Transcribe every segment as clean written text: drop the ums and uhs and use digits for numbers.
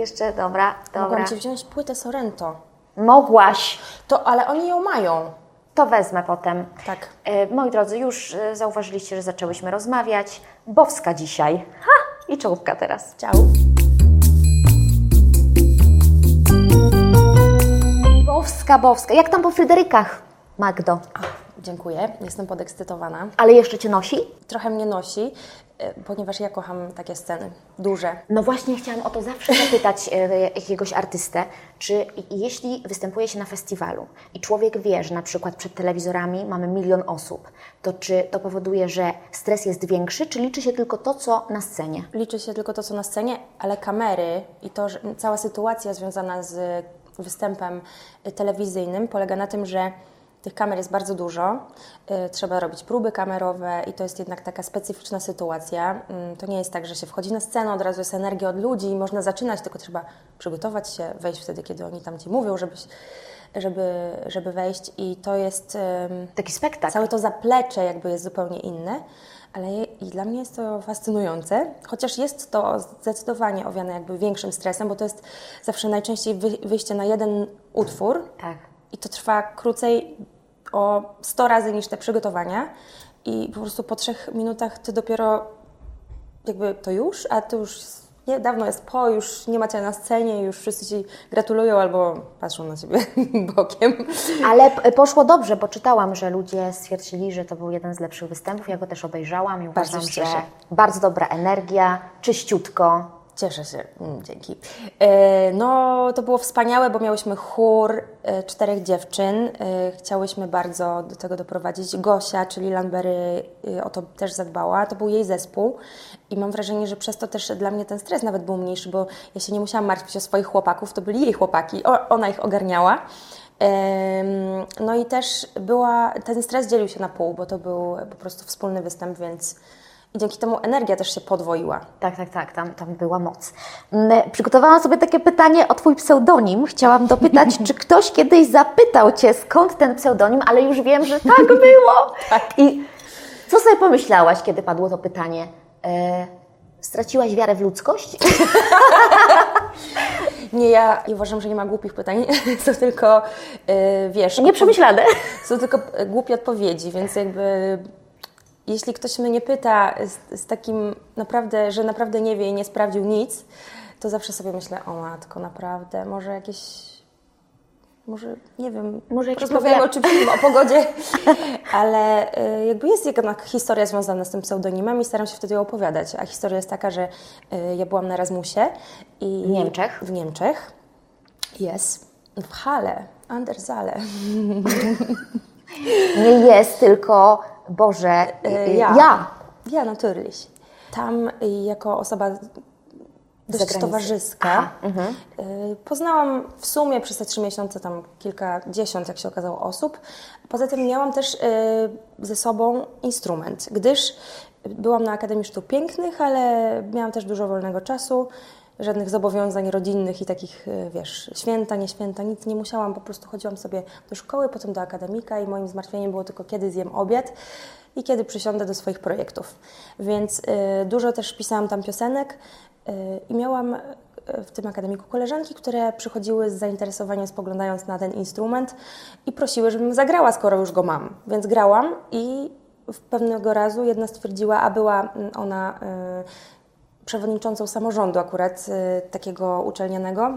Jeszcze, dobra. Mogłam Ci wziąć płytę Sorrento. Mogłaś. Ale oni ją mają. To wezmę potem. Tak. Moi drodzy, już zauważyliście, że zaczęłyśmy rozmawiać. Bowska dzisiaj. I czołówka teraz. Ciao. Bowska. Jak tam po Fryderykach, Magdo? Dziękuję, jestem podekscytowana. Ale jeszcze Cię nosi? Trochę mnie nosi, ponieważ ja kocham takie sceny, duże. No właśnie chciałam o to zawsze zapytać jakiegoś artystę, czy jeśli występuje się na festiwalu i człowiek wie, że na przykład przed telewizorami mamy 1 000 000 osób, to czy to powoduje, że stres jest większy, czy liczy się tylko to, co na scenie? Liczy się tylko to, co na scenie, ale kamery i to, że cała sytuacja związana z występem telewizyjnym polega na tym, że tych kamer jest bardzo dużo, trzeba robić próby kamerowe i to jest jednak taka specyficzna sytuacja. To nie jest tak, że się wchodzi na scenę, od razu jest energia od ludzi i można zaczynać, tylko trzeba przygotować się, wejść wtedy, kiedy oni tam Ci mówią, żeby wejść i to jest... Taki spektakl. Całe to zaplecze jakby jest zupełnie inne, ale i dla mnie jest to fascynujące, chociaż jest to zdecydowanie owiane jakby większym stresem, bo to jest zawsze najczęściej wyjście na jeden utwór. Tak. I to trwa krócej o 100 razy niż te przygotowania i po prostu po 3 minutach Ty dopiero jakby to już, a to już dawno jest już nie ma Cię na scenie, już wszyscy Ci gratulują albo patrzą na Ciebie bokiem. Ale poszło dobrze, bo czytałam, że ludzie stwierdzili, że to był jeden z lepszych występów. Ja go też obejrzałam i uważam, że bardzo dobra energia, czyściutko. Cieszę się, dzięki. No, to było wspaniałe, bo miałyśmy chór 4 dziewczyn. Chciałyśmy bardzo do tego doprowadzić. Gosia, czyli Lambery, o to też zadbała. To był jej zespół i mam wrażenie, że przez to też dla mnie ten stres nawet był mniejszy, bo ja się nie musiałam martwić o swoich chłopaków, to byli jej chłopaki. Ona ich ogarniała. No i też ten stres dzielił się na pół, bo to był po prostu wspólny występ, więc... I dzięki temu energia też się podwoiła. Tak, tam była moc. Przygotowałam sobie takie pytanie o Twój pseudonim. Chciałam dopytać, czy ktoś kiedyś zapytał Cię, skąd ten pseudonim, ale już wiem, że tak było. Tak. I co sobie pomyślałaś, kiedy padło to pytanie? Straciłaś wiarę w ludzkość? Nie, ja uważam, że nie ma głupich pytań, są tylko, wiesz... Nieprzemyślane. Są tylko głupie odpowiedzi, więc jakby... Jeśli ktoś mnie pyta z takim naprawdę, że naprawdę nie wie i nie sprawdził nic, to zawsze sobie myślę, o matko, naprawdę, może nie wiem, rozmawiamy o czymś innym, o pogodzie, ale jakby jest jednak historia związana z tym pseudonimem i staram się wtedy ją opowiadać, a historia jest taka, że ja byłam na Erasmusie i w Niemczech, w Halle, an der Saale. Nie jest, tylko Boże, ja. Ja, natürlich. Tam jako osoba dość towarzyska poznałam w sumie przez te 3 miesiące tam kilkadziesiąt, jak się okazało, osób. Poza tym miałam też ze sobą instrument, gdyż byłam na Akademii Sztuk Pięknych, ale miałam też dużo wolnego czasu, żadnych zobowiązań rodzinnych i takich, wiesz, święta, nie święta, nic nie musiałam, po prostu chodziłam sobie do szkoły, potem do akademika i moim zmartwieniem było tylko kiedy zjem obiad i kiedy przysiądę do swoich projektów. Więc dużo też pisałam tam piosenek i miałam w tym akademiku koleżanki, które przychodziły z zainteresowaniem, spoglądając na ten instrument i prosiły, żebym zagrała, skoro już go mam. Więc grałam i pewnego razu jedna stwierdziła, a była ona przewodniczącą samorządu akurat takiego uczelnianego,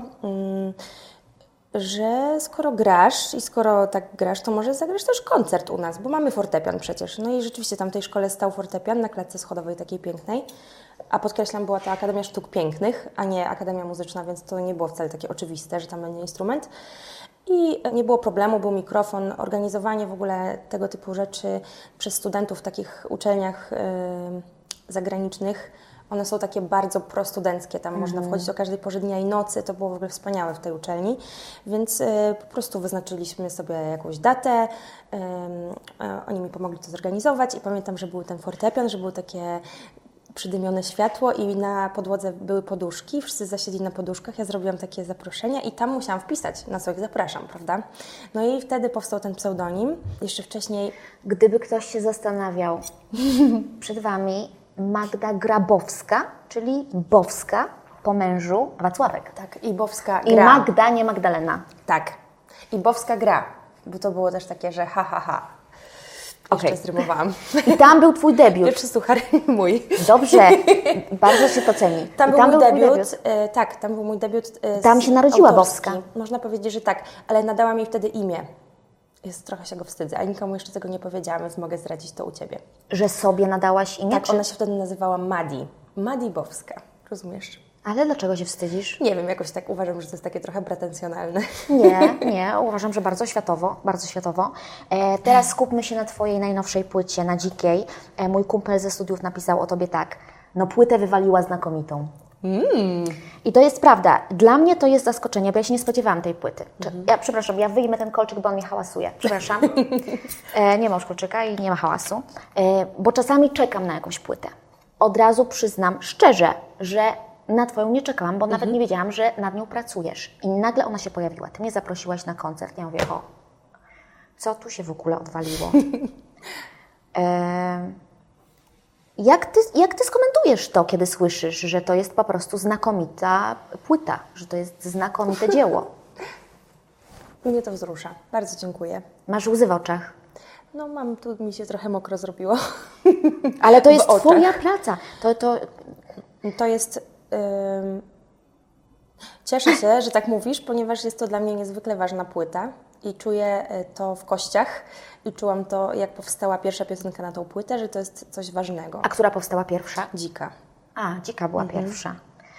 że skoro grasz i skoro tak grasz, to może zagrasz też koncert u nas, bo mamy fortepian przecież. No i rzeczywiście tam w tej szkole stał fortepian na klatce schodowej takiej pięknej, a podkreślam, była to Akademia Sztuk Pięknych, a nie Akademia Muzyczna, więc to nie było wcale takie oczywiste, że tam będzie instrument. I nie było problemu, był mikrofon, organizowanie w ogóle tego typu rzeczy przez studentów w takich uczelniach zagranicznych. One są takie bardzo prostudenckie, tam można wchodzić o każdej porze dnia i nocy, to było w ogóle wspaniałe w tej uczelni, więc po prostu wyznaczyliśmy sobie jakąś datę, oni mi pomogli to zorganizować i pamiętam, że był ten fortepian, że było takie przydymione światło i na podłodze były poduszki, wszyscy zasiedli na poduszkach, ja zrobiłam takie zaproszenia i tam musiałam wpisać, na co ich zapraszam, prawda? No i wtedy powstał ten pseudonim, jeszcze wcześniej... Gdyby ktoś się zastanawiał, przed Wami Magda Grabowska, czyli Bowska, po mężu Wacławek. Tak, i Bowska I gra. Magda, nie Magdalena. Tak. I Bowska gra, bo to było też takie, że ha, ha, ha. Jeszcze zrymowałam. I tam był Twój debiut. Pierwszy suchar mój. Dobrze, bardzo się to ceni. Tam był mój debiut. Tak, tam był mój debiut. Tam się narodziła autorski. Bowska. Można powiedzieć, że tak, ale nadałam jej wtedy imię. Trochę się go wstydzę, a nikomu jeszcze tego nie powiedziałam, więc mogę zdradzić to u Ciebie. Że sobie nadałaś imię? Tak, ona się wtedy nazywała Madi. Madi Bowska, rozumiesz? Ale dlaczego się wstydzisz? Nie wiem, jakoś tak uważam, że to jest takie trochę pretensjonalne. Nie, uważam, że bardzo światowo, bardzo światowo. Teraz skupmy się na Twojej najnowszej płycie, na Dzikiej. Mój kumpel ze studiów napisał o Tobie tak: no płytę wywaliła znakomitą. I to jest prawda. Dla mnie to jest zaskoczenie, bo ja się nie spodziewałam tej płyty. Przepraszam, ja wyjmę ten kolczyk, bo on mi hałasuje. Przepraszam. Nie ma już kolczyka i nie ma hałasu. Bo czasami czekam na jakąś płytę. Od razu przyznam szczerze, że na Twoją nie czekałam, bo nawet nie wiedziałam, że nad nią pracujesz. I nagle ona się pojawiła. Ty mnie zaprosiłaś na koncert. Ja mówię, co tu się w ogóle odwaliło? Jak ty skomentujesz to, kiedy słyszysz, że to jest po prostu znakomita płyta, że to jest znakomite dzieło? Mnie to wzrusza. Bardzo dziękuję. Masz łzy w oczach. No tu mi się trochę mokro zrobiło. Ale to jest Twoja praca. To jest... Cieszę się, że tak mówisz, ponieważ jest to dla mnie niezwykle ważna płyta i czuję to w kościach i czułam to, jak powstała pierwsza piosenka na tą płytę, że to jest coś ważnego. A która powstała pierwsza? Dzika. Dzika była pierwsza.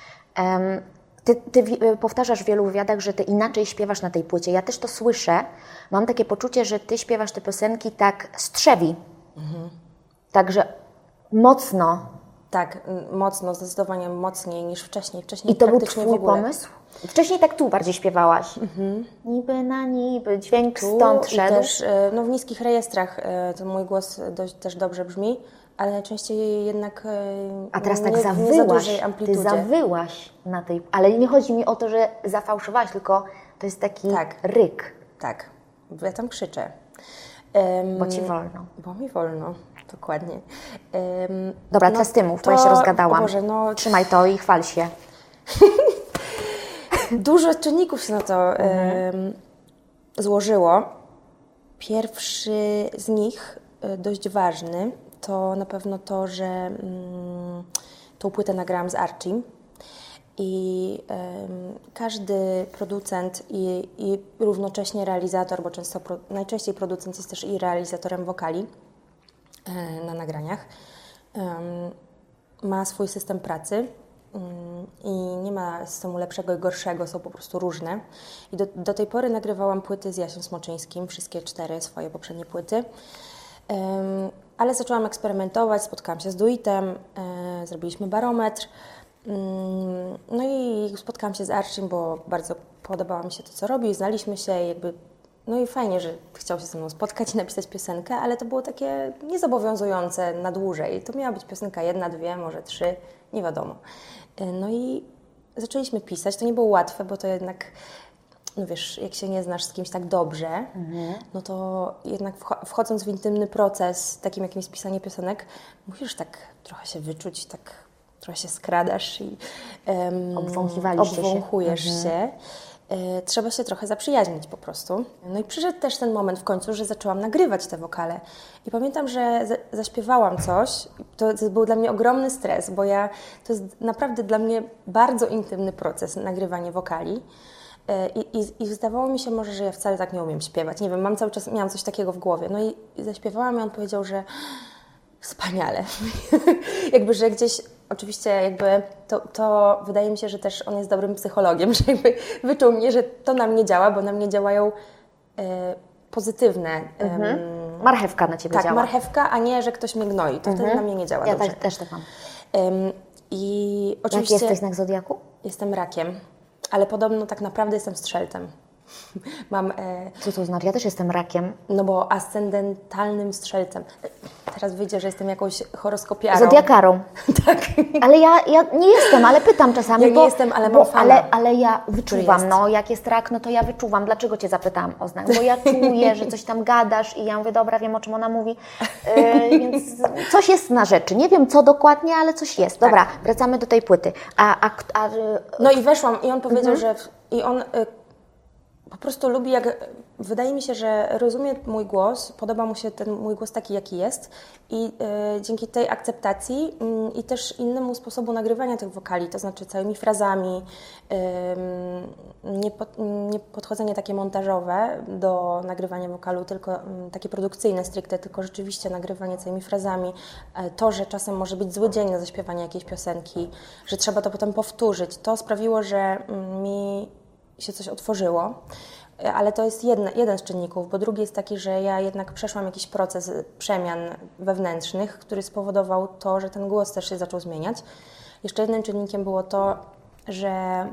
Ty powtarzasz w wielu wywiadach, że Ty inaczej śpiewasz na tej płycie. Ja też to słyszę. Mam takie poczucie, że Ty śpiewasz te piosenki tak strzewi. Także mocno. Tak, mocno, zdecydowanie mocniej niż wcześniej. I to był Twój pomysł? Wcześniej tak tu bardziej śpiewałaś. Niby na niby, dźwięk stąd szedł. Też, w niskich rejestrach to mój głos też dobrze brzmi, ale najczęściej jednak a teraz nie, tak zawyłaś, nie za dużej amplitudzie. Ty zawyłaś na tej... Ale nie chodzi mi o to, że zafałszowałaś, tylko to jest taki ryk. Tak, ja tam krzyczę. Bo Ci wolno. Bo mi wolno, dokładnie. Dobra, teraz Ty mów, bo ja się rozgadałam. Boże, trzymaj to i chwal się. Dużo czynników się na to złożyło. Pierwszy z nich, dość ważny, to na pewno to, że tą płytę nagrałam z Archim i każdy producent i równocześnie realizator, bo najczęściej producent jest też i realizatorem wokali na nagraniach, ma swój system pracy i nie ma systemu lepszego i gorszego, są po prostu różne. I do tej pory nagrywałam płyty z Jasiem Smoczyńskim, wszystkie 4 swoje poprzednie płyty. Ale zaczęłam eksperymentować, spotkałam się z duetem, zrobiliśmy barometr. No i spotkałam się z Archim, bo bardzo podobało mi się to, co robi. Znaliśmy się jakby, no i fajnie, że chciał się ze mną spotkać i napisać piosenkę, ale to było takie niezobowiązujące na dłużej. To miała być piosenka 1, 2, może 3, nie wiadomo. No i zaczęliśmy pisać. To nie było łatwe, bo to jednak, no wiesz, jak się nie znasz z kimś tak dobrze, no to jednak wchodząc w intymny proces, takim jakim jest pisanie piosenek, musisz tak trochę się wyczuć, tak trochę się skradasz i obwąchujesz się. Trzeba się trochę zaprzyjaźnić po prostu. No i przyszedł też ten moment w końcu, że zaczęłam nagrywać te wokale. I pamiętam, że zaśpiewałam coś. To był dla mnie ogromny stres, bo to jest naprawdę dla mnie bardzo intymny proces, nagrywanie wokali. I zdawało mi się może, że ja wcale tak nie umiem śpiewać. Nie wiem, cały czas miałam coś takiego w głowie. No i zaśpiewałam i on powiedział, że wspaniale. Jakby, że gdzieś, oczywiście jakby to wydaje mi się, że też on jest dobrym psychologiem, że jakby wyczuł mnie, że to na mnie działa, bo na mnie działają pozytywne. Marchewka na Ciebie działa. Tak, marchewka, a nie, że ktoś mnie gnoi. To wtedy na mnie nie działa dobrze. Ja też tak mam. I oczywiście... Jaki jesteś znak zodiaku? Jestem rakiem, ale podobno tak naprawdę jestem strzelcem. Co to znaczy? Ja też jestem rakiem. No bo ascendentalnym strzelcem. Teraz wyjdzie, że jestem jakąś horoskopiarą. Zodiakarą. Tak. Ale ja nie jestem, ale pytam czasami. Ja nie jestem, ale mam fana. Ale ja wyczuwam, no jak jest rak, no to ja wyczuwam. Dlaczego Cię zapytałam o znak? Bo ja czuję, że coś tam gadasz i ja mówię, dobra, wiem o czym ona mówi. Więc coś jest na rzeczy. Nie wiem co dokładnie, ale coś jest. Dobra, wracamy do tej płyty. No i weszłam i on powiedział, że... I on po prostu lubi, wydaje mi się, że rozumie mój głos, podoba mu się ten mój głos taki, jaki jest i dzięki tej akceptacji i też innemu sposobu nagrywania tych wokali, to znaczy całymi frazami, nie podchodzenie takie montażowe do nagrywania wokalu, tylko takie produkcyjne stricte, tylko rzeczywiście nagrywanie całymi frazami, to, że czasem może być zły dzień na zaśpiewanie jakiejś piosenki, że trzeba to potem powtórzyć, to sprawiło, że mi się coś otworzyło, ale to jest jeden z czynników, bo drugi jest taki, że ja jednak przeszłam jakiś proces przemian wewnętrznych, który spowodował to, że ten głos też się zaczął zmieniać. Jeszcze jednym czynnikiem było to, że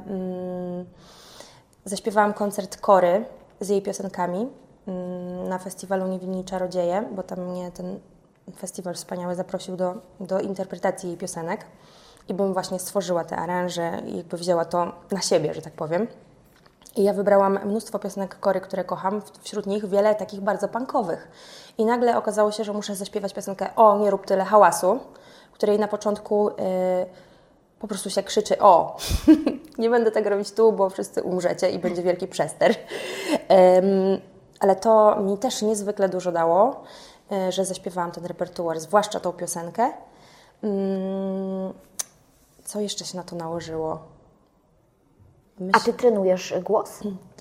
zaśpiewałam koncert Kory z jej piosenkami na festiwalu Niewinni Czarodzieje, bo tam mnie ten festiwal wspaniały zaprosił do interpretacji jej piosenek i bym właśnie stworzyła te aranże i jakby wzięła to na siebie, że tak powiem. I ja wybrałam mnóstwo piosenek Kory, które kocham, wśród nich wiele takich bardzo punkowych. I nagle okazało się, że muszę zaśpiewać piosenkę O, nie rób tyle hałasu, której na początku po prostu się krzyczy O, nie będę tego robić tu, bo wszyscy umrzecie i będzie wielki przester. Ale to mi też niezwykle dużo dało, że zaśpiewałam ten repertuar, zwłaszcza tą piosenkę. Co jeszcze się na to nałożyło? A Ty trenujesz głos?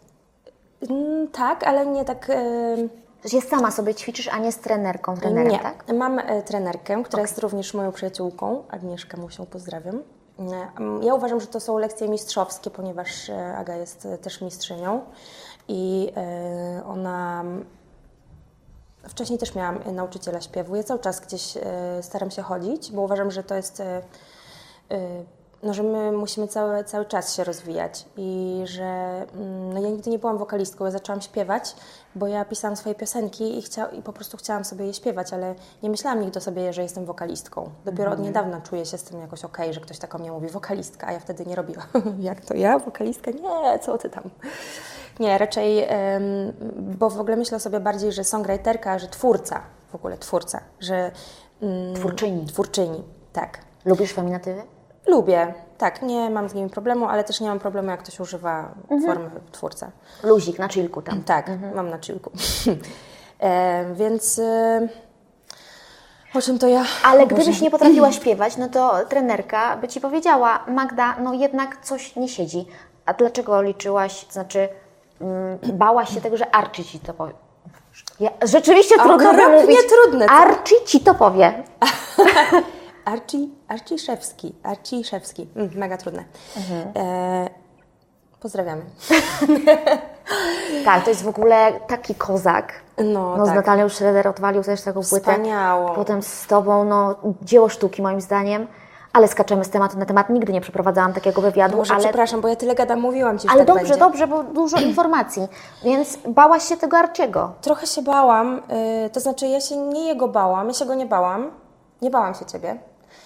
Tak, ale nie tak... Jest sama sobie ćwiczysz, a nie z trenerką, trenerem, nie. tak? Mam trenerkę, która jest również moją przyjaciółką. Agnieszkę Musią pozdrawiam. Ja uważam, że to są lekcje mistrzowskie, ponieważ Aga jest też mistrzynią i ona... Wcześniej też miałam nauczyciela śpiewu. Ja cały czas gdzieś staram się chodzić, bo uważam, że to jest... No, że my musimy cały czas się rozwijać i że no, ja nigdy nie byłam wokalistką, ja zaczęłam śpiewać, bo ja pisałam swoje piosenki i po prostu chciałam sobie je śpiewać, ale nie myślałam nigdy o sobie, że jestem wokalistką. Dopiero od niedawna czuję się z tym jakoś okej, że ktoś tak o mnie mówi, wokalistka, a ja wtedy nie robiłam. Jak to ja? Wokalistka? Nie, co ty tam? Nie, raczej, bo w ogóle myślę sobie bardziej, że songwriterka, że twórca, w ogóle twórca, że... Twórczyni, tak. Lubisz feminatywy? Lubię, tak, nie mam z nimi problemu, ale też nie mam problemu, jak ktoś używa formy twórca. Luzik, na chillku tam. Tak, mam na chillku. Więc o czym to ja... Ale gdybyś nie potrafiła śpiewać, no to trenerka by Ci powiedziała, Magda, no jednak coś nie siedzi. A dlaczego liczyłaś, to znaczy bałaś się tego, że Archie Ci to powie? Rzeczywiście trudno wymówić. Trudne. Archie Ci to powie. Arciszewski. Mega trudne. Pozdrawiamy. Tak, to jest w ogóle taki kozak. No tak. Z tak. Natalią Schroeder odwalił też taką płytę. Wspaniałą. Potem z Tobą, no dzieło sztuki moim zdaniem. Ale skaczemy z tematu na temat. Nigdy nie przeprowadzałam takiego wywiadu. Może ale... przepraszam, bo ja tyle gadam, mówiłam Ci, że ale tak dobrze, będzie. dobrze, bo dużo informacji. Więc bałaś się tego Arciego. Trochę się bałam, to znaczy ja się nie jego bałam, ja się go nie bałam. Nie bałam się Ciebie.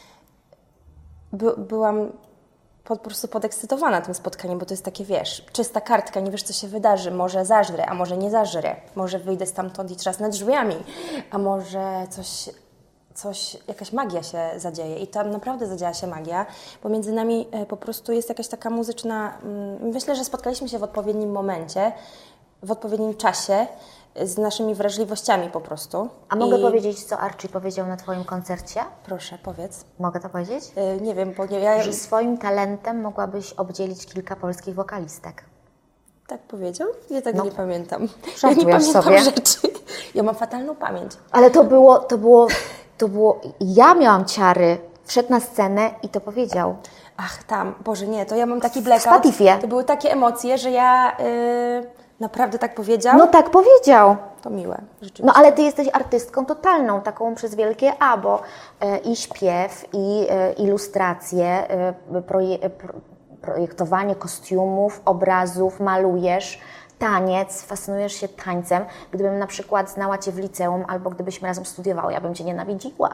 Byłam po prostu podekscytowana tym spotkaniem, bo to jest takie, wiesz, czysta kartka, nie wiesz, co się wydarzy. Może zażrę, a może nie zażrę. Może wyjdę stamtąd i trzasnę drzwiami, a może jakaś magia się zadzieje. I tam naprawdę zadziała się magia, bo między nami po prostu jest jakaś taka muzyczna... Myślę, że spotkaliśmy się w odpowiednim momencie, w odpowiednim czasie, z naszymi wrażliwościami po prostu. A mogę powiedzieć, co Archie powiedział na Twoim koncercie? Proszę, powiedz. Mogę to powiedzieć? Nie wiem, bo ja... Że swoim talentem mogłabyś obdzielić kilka polskich wokalistek. Tak powiedział? Ja tego nie pamiętam. Ja nie pamiętam sobie rzeczy. Ja mam fatalną pamięć. Ale to było... Ja miałam ciary. Wszedł na scenę i to powiedział. Ach, tam. Boże, nie. To ja mam taki blackout. Spotify. To były takie emocje, że ja... Naprawdę tak powiedział? No tak powiedział. To miłe, rzeczywiście. No ale Ty jesteś artystką totalną, taką przez wielkie A, bo i śpiew, i ilustracje, projektowanie kostiumów, obrazów, malujesz. taniec, fascynujesz się tańcem. Gdybym na przykład znała Cię w liceum albo gdybyśmy razem studiowały, ja bym Cię nienawidziła.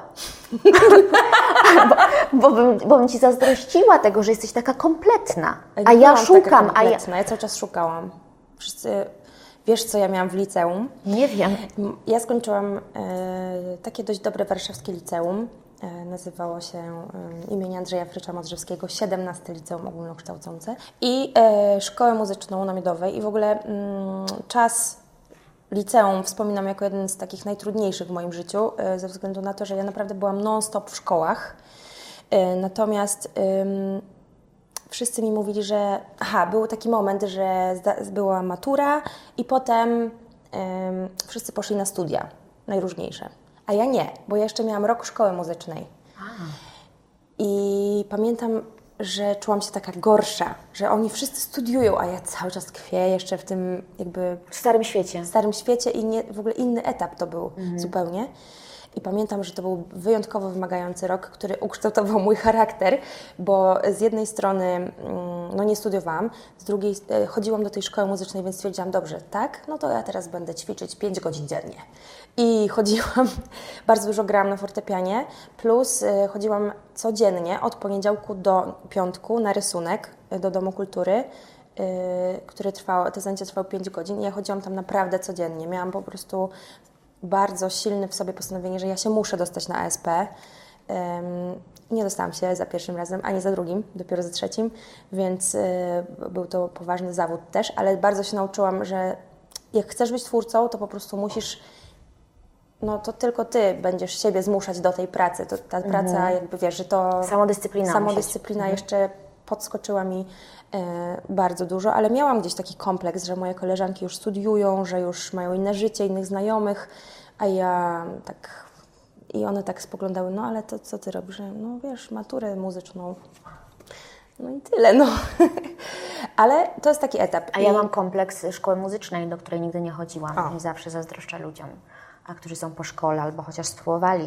bo bym Ci zazdrościła tego, że jesteś taka kompletna. A ja szukam. Ja cały czas szukałam. Wszyscy... Wiesz, co ja miałam w liceum? Nie wiem. Ja skończyłam takie dość dobre warszawskie liceum. Nazywało się imienia Andrzeja Frycza Modrzewskiego, 17 Liceum Ogólnokształcące i Szkołę Muzyczną na Miodowej. I w ogóle czas liceum wspominam jako jeden z takich najtrudniejszych w moim życiu, ze względu na to, że ja naprawdę byłam non-stop w szkołach. Natomiast wszyscy mi mówili, że był taki moment, że była matura i potem wszyscy poszli na studia najróżniejsze. A ja nie, bo ja jeszcze miałam rok szkoły muzycznej. I pamiętam, że czułam się taka gorsza, że oni wszyscy studiują, a ja cały czas tkwię jeszcze w tym jakby... W starym świecie. W starym świecie i w ogóle inny etap to był zupełnie. I pamiętam, że to był wyjątkowo wymagający rok, który ukształtował mój charakter, bo z jednej strony nie studiowałam, z drugiej chodziłam do tej szkoły muzycznej, więc stwierdziłam, dobrze, tak, no to ja teraz będę ćwiczyć 5 godzin dziennie. I chodziłam, bardzo dużo grałam na fortepianie, plus chodziłam codziennie od poniedziałku do piątku na rysunek do Domu Kultury, te zajęcia trwały 5 godzin i ja chodziłam tam naprawdę codziennie. Miałam po prostu bardzo silne w sobie postanowienie, że ja się muszę dostać na ASP. Nie dostałam się za pierwszym razem, ani za drugim, dopiero za trzecim, więc był to poważny zawód też, ale bardzo się nauczyłam, że jak chcesz być twórcą, to po prostu musisz, to tylko Ty będziesz siebie zmuszać do tej pracy. To ta praca, jakby wiesz, że to... Samodyscyplina jeszcze podskoczyła mi bardzo dużo, ale miałam gdzieś taki kompleks, że moje koleżanki już studiują, że już mają inne życie, innych znajomych, a ja tak... I one tak spoglądały, ale to co Ty robisz? Wiesz, maturę muzyczną. I tyle, Ale to jest taki etap. A ja mam kompleks szkoły muzycznej, do której nigdy nie chodziłam i zawsze zazdroszczę ludziom, którzy są po szkole albo chociaż spróbowali.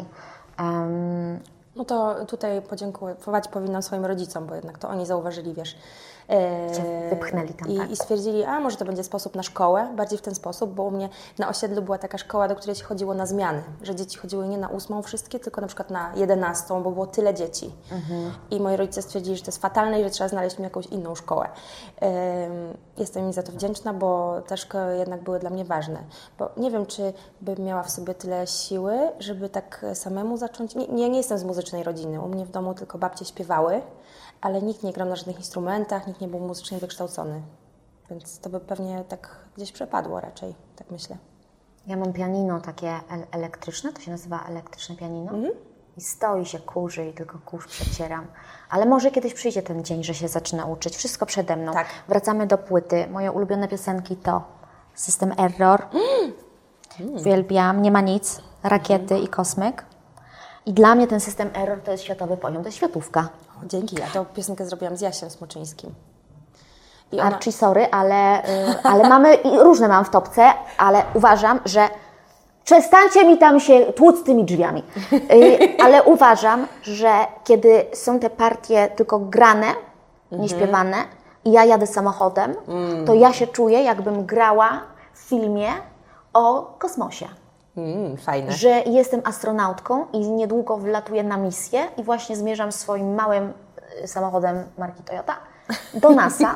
To tutaj podziękować powinnam swoim rodzicom, bo jednak to oni zauważyli, wiesz. Wypchnęli tam, tak? I stwierdzili, może to będzie sposób na szkołę, bardziej w ten sposób, bo u mnie na osiedlu była taka szkoła, do której się chodziło na zmiany, że dzieci chodziły nie na 8 wszystkie, tylko na przykład na 11, bo było tyle dzieci. I moi rodzice stwierdzili, że to jest fatalne i że trzeba znaleźć mi jakąś inną szkołę. Jestem im za to wdzięczna, bo te szkoły jednak były dla mnie ważne. Bo nie wiem, czy bym miała w sobie tyle siły, żeby tak samemu zacząć. Nie jestem z muzycznej rodziny, u mnie w domu tylko babcie śpiewały, ale nikt nie grał na żadnych instrumentach, nikt nie był muzycznie wykształcony. Więc to by pewnie tak gdzieś przepadło raczej, tak myślę. Ja mam pianino takie elektryczne, to się nazywa elektryczne pianino. I stoi się kurzy i tylko kurz przecieram. Ale może kiedyś przyjdzie ten dzień, że się zaczyna uczyć. Wszystko przede mną. Tak. Wracamy do płyty. Moje ulubione piosenki to System Error. Uwielbiam. Nie ma nic. Rakiety i Kosmyk. I dla mnie ten System Error to jest światowy poziom. To jest światówka. Dzięki. Ja tę piosenkę zrobiłam z Jasiem Smoczyńskim. Archie, sorry, ale mamy, i różne mam w topce, ale uważam, że przestańcie mi tam się tłuc tymi drzwiami. Ale uważam, że kiedy są te partie tylko grane, nieśpiewane i ja jadę samochodem, to ja się czuję, jakbym grała w filmie o kosmosie. Fajne. Że jestem astronautką i niedługo wlatuję na misję i właśnie zmierzam swoim małym samochodem marki Toyota do NASA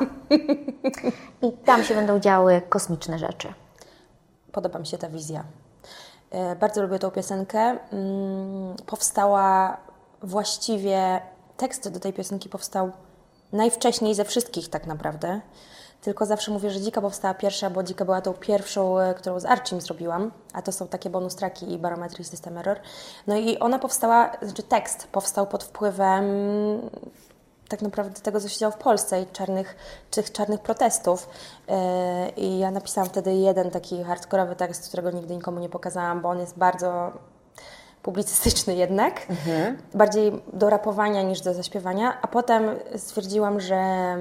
i tam się będą działy kosmiczne rzeczy. Podoba mi się ta wizja. Bardzo lubię tą piosenkę. Powstała właściwie, tekst do tej piosenki powstał najwcześniej ze wszystkich tak naprawdę. Tylko zawsze mówię, że Dzika powstała pierwsza, bo Dzika była tą pierwszą, którą z Archim zrobiłam, a to są takie bonus tracki i Barometry i System Error. I ona powstała, tekst powstał pod wpływem tak naprawdę tego, co się działo w Polsce i tych czarnych protestów. I ja napisałam wtedy jeden taki hardkorowy tekst, którego nigdy nikomu nie pokazałam, bo on jest bardzo publicystyczny jednak, bardziej do rapowania niż do zaśpiewania, a potem stwierdziłam, że...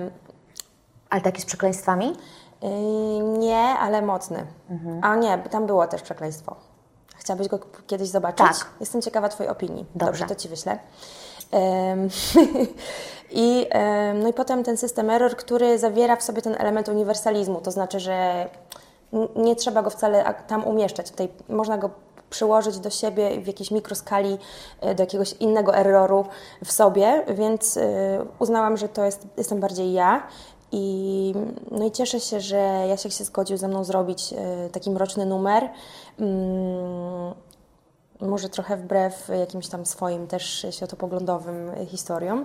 Ale taki z przekleństwami? Nie, ale mocny. A nie, tam było też przekleństwo. Chciałabyś go kiedyś zobaczyć? Tak. Jestem ciekawa Twojej opinii. Dobrze, to Ci wyślę. No i potem ten system error, który zawiera w sobie ten element uniwersalizmu, to znaczy, że nie trzeba go wcale tam umieszczać. Tutaj można go przyłożyć do siebie w jakiejś mikroskali, do jakiegoś innego erroru w sobie, więc uznałam, że jestem bardziej ja. No i cieszę się, że Jasiek się zgodził ze mną zrobić taki mroczny numer. Może trochę wbrew jakimś tam swoim też światopoglądowym historiom.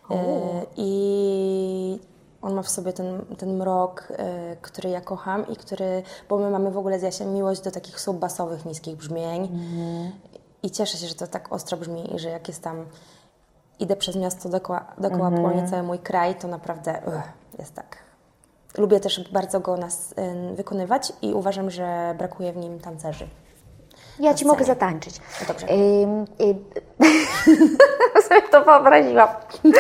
I on ma w sobie ten mrok, który ja kocham i bo my mamy w ogóle z Jasiem miłość do takich subbasowych, niskich brzmień. I cieszę się, że to tak ostro brzmi i że jak jest tam, idę przez miasto, dookoła płonie cały mój kraj, to naprawdę jest tak. Lubię też bardzo go wykonywać i uważam, że brakuje w nim tancerzy. Ja Ci mogę zatańczyć. No dobrze. Sobie to wyobraziłam.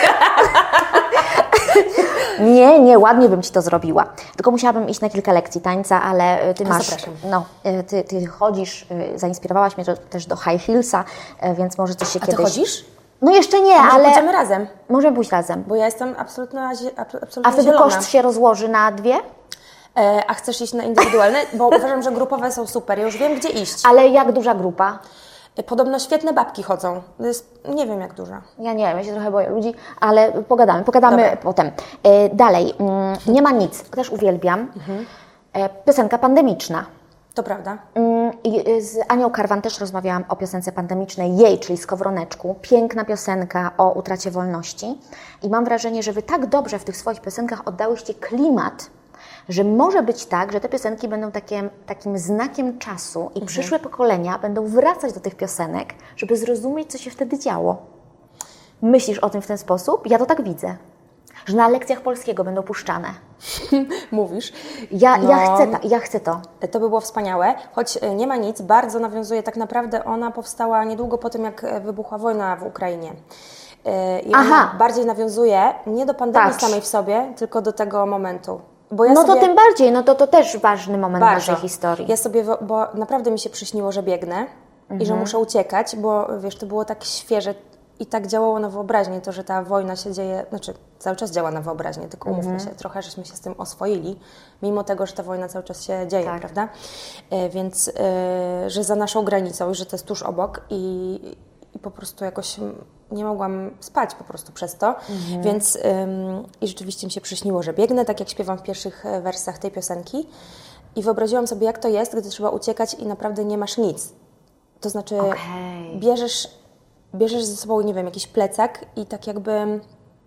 Nie, ładnie bym Ci to zrobiła. Tylko musiałabym iść na kilka lekcji tańca, ale Ty masz... Zapraszam. No, ty chodzisz, zainspirowałaś mnie też do High Heelsa, więc może coś się kiedyś... A Ty chodzisz? No jeszcze nie, Może ale... pójdziemy razem. Możemy pójść razem. Bo ja jestem absolutnie A wtedy zielona. koszt się rozłoży na 2? A chcesz iść na indywidualne? Bo uważam, że grupowe są super. Ja już wiem, gdzie iść. Ale jak duża grupa? Podobno świetne babki chodzą. Nie wiem, jak duża. Ja nie wiem, ja się trochę boję ludzi, ale pogadamy Dobra. potem. Dalej, nie ma nic, też uwielbiam. Piosenka pandemiczna. To prawda. Z Anią Karwan też rozmawiałam o piosence pandemicznej jej, czyli Skowroneczku. Piękna piosenka o utracie wolności. I mam wrażenie, że Wy tak dobrze w tych swoich piosenkach oddałyście klimat, że może być tak, że te piosenki będą takim znakiem czasu i przyszłe pokolenia będą wracać do tych piosenek, żeby zrozumieć, co się wtedy działo. Myślisz o tym w ten sposób? Ja to tak widzę. Że na lekcjach polskiego będą puszczane. Mówisz. Ja chcę to. To by było wspaniałe, choć nie ma nic. Bardzo nawiązuje, tak naprawdę ona powstała niedługo po tym, jak wybuchła wojna w Ukrainie. I ona bardziej nawiązuje nie do pandemii samej w sobie, tylko do tego momentu. Bo ja to tym bardziej, to też ważny moment naszej historii. Ja sobie, bo naprawdę mi się przyśniło, że biegnę i że muszę uciekać, bo wiesz, to było tak świeże i tak działało na wyobraźnię, to, że ta wojna się dzieje, znaczy cały czas działa na wyobraźnię, tylko umówmy się, trochę żeśmy się z tym oswoili, mimo tego, że ta wojna cały czas się dzieje, prawda? Więc, że za naszą granicą, że to jest tuż obok i po prostu jakoś nie mogłam spać po prostu przez to, więc i rzeczywiście mi się przyśniło, że biegnę, tak jak śpiewam w pierwszych wersach tej piosenki i wyobraziłam sobie, jak to jest, gdy trzeba uciekać i naprawdę nie masz nic. To znaczy bierzesz ze sobą, nie wiem, jakiś plecak i tak jakby,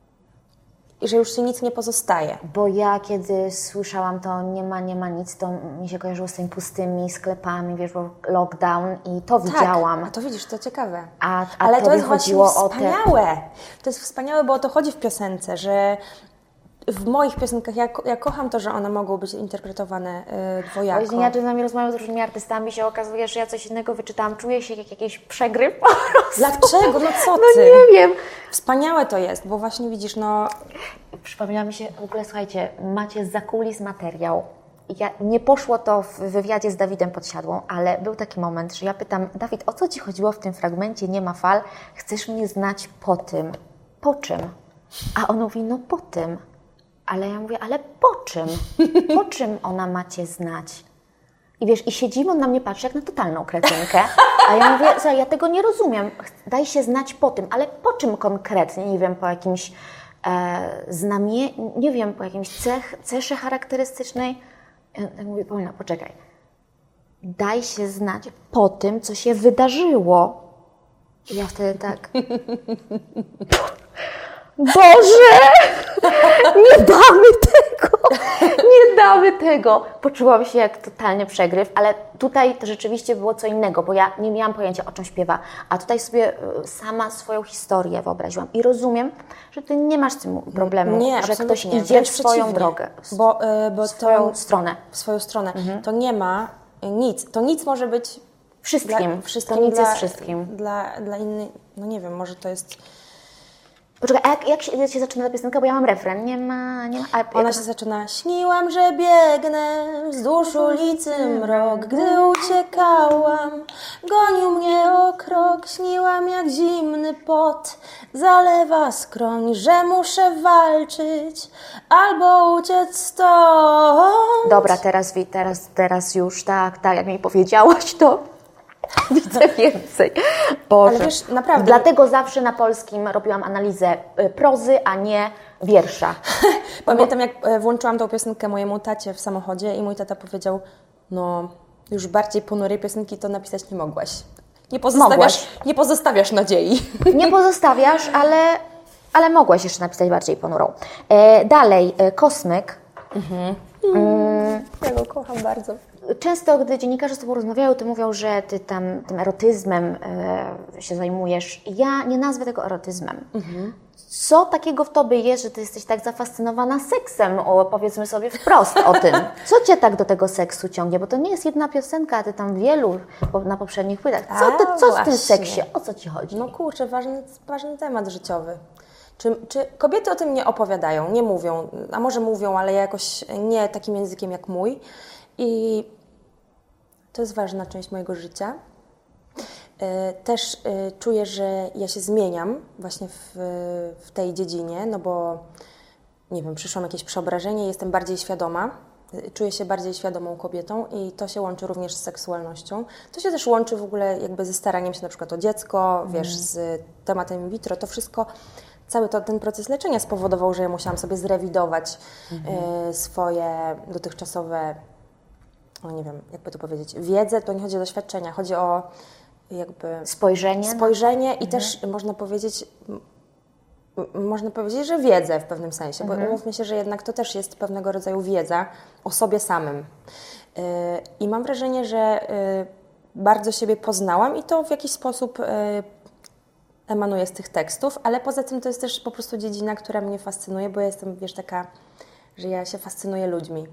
że już ci nic nie pozostaje. Bo ja kiedy słyszałam to nie ma nic, to mi się kojarzyło z tymi pustymi sklepami, wiesz, bo lockdown i to widziałam. A to widzisz, to ciekawe. Ale to jest właśnie wspaniałe. To jest wspaniałe, bo o to chodzi w piosence, że w moich piosenkach, ja kocham to, że one mogą być interpretowane dwojako. Właśnie ja czasami rozmawiam z różnymi artystami, się okazuje, że ja coś innego wyczytałam, czuję się jak jakiś przegryw. Dlaczego? No co ty? No nie wiem. Wspaniałe to jest, bo właśnie widzisz, Przypomniała mi się, w ogóle słuchajcie, macie za kulis materiał. Nie poszło to w wywiadzie z Dawidem Podsiadłą, ale był taki moment, że ja pytam, Dawid, o co Ci chodziło w tym fragmencie Nie ma fal? Chcesz mnie znać po tym. Po czym? A on mówi, no po tym. Ale ja mówię, ale po czym? Po czym ona ma Cię znać? I wiesz, i siedzimy, on na mnie patrzy jak na totalną kretynkę, a ja mówię, słuchaj, ja tego nie rozumiem, daj się znać po tym, ale po czym konkretnie? Nie wiem, po jakimś nie wiem, po jakimś cesze charakterystycznej? Ja mówię, Paulina, poczekaj, daj się znać po tym, co się wydarzyło. I ja wtedy tak... Boże! Nie damy tego! Nie damy tego! Poczułam się jak totalny przegryw, ale tutaj to rzeczywiście było co innego, bo ja nie miałam pojęcia, o czym śpiewa, a tutaj sobie sama swoją historię wyobraziłam i rozumiem, że Ty nie masz z tym problemu, że ktoś idzie w swoją drogę, bo swoją stronę. W swoją stronę. To nie ma nic. To nic może być wszystkim. To nic jest wszystkim. Dla innych, no nie wiem, może to jest... Poczekaj, a jak się zaczyna ta piosenka? Bo ja mam refren, nie ma... Ona się zaczyna: śniłam, że biegnę wzdłuż ulicy Mrok, gdy uciekałam, gonił mnie o krok, śniłam jak zimny pot zalewa skroń, że muszę walczyć albo uciec stąd. Dobra, teraz już, tak, jak mi powiedziałaś, to widzę więcej. Boże. Ale wiesz, naprawdę... Dlatego zawsze na polskim robiłam analizę prozy, a nie wiersza. Pamiętam, jak włączyłam tą piosenkę mojemu tacie w samochodzie i mój tata powiedział: no, już bardziej ponurej piosenki to napisać nie mogłaś. Nie pozostawiasz nadziei. Nie pozostawiasz, ale mogłaś jeszcze napisać bardziej ponurą. Dalej, Kosmyk. Ja go kocham bardzo. Często, gdy dziennikarze z Tobą rozmawiają, to mówią, że Ty tam tym erotyzmem się zajmujesz. Ja nie nazwę tego erotyzmem. Co takiego w Tobie jest, że Ty jesteś tak zafascynowana seksem? Powiedzmy sobie wprost o tym. Co Cię tak do tego seksu ciągnie? Bo to nie jest jedna piosenka, a Ty tam wielu na poprzednich płytach. Co w tym seksie? O co Ci chodzi? No kurczę, ważny temat życiowy. Czy kobiety o tym nie opowiadają, nie mówią, a może mówią, ale jakoś nie takim językiem jak mój. I to jest ważna część mojego życia. Też czuję, że ja się zmieniam właśnie w tej dziedzinie, no bo nie wiem, przyszło jakieś przeobrażenie, jestem bardziej świadoma, czuję się bardziej świadomą kobietą i to się łączy również z seksualnością. To się też łączy w ogóle jakby ze staraniem się na przykład o dziecko, wiesz, z tematem in vitro, to wszystko. Cały ten proces leczenia spowodował, że ja musiałam sobie zrewidować swoje dotychczasowe, no nie wiem, jakby to powiedzieć, wiedzę. To nie chodzi o doświadczenia, chodzi o jakby spojrzenie i też można powiedzieć, że wiedzę w pewnym sensie, bo umówmy się, że jednak to też jest pewnego rodzaju wiedza o sobie samym. I mam wrażenie, że bardzo siebie poznałam i to w jakiś sposób emanuje z tych tekstów, ale poza tym to jest też po prostu dziedzina, która mnie fascynuje, bo ja jestem, wiesz, taka, że ja się fascynuję ludźmi.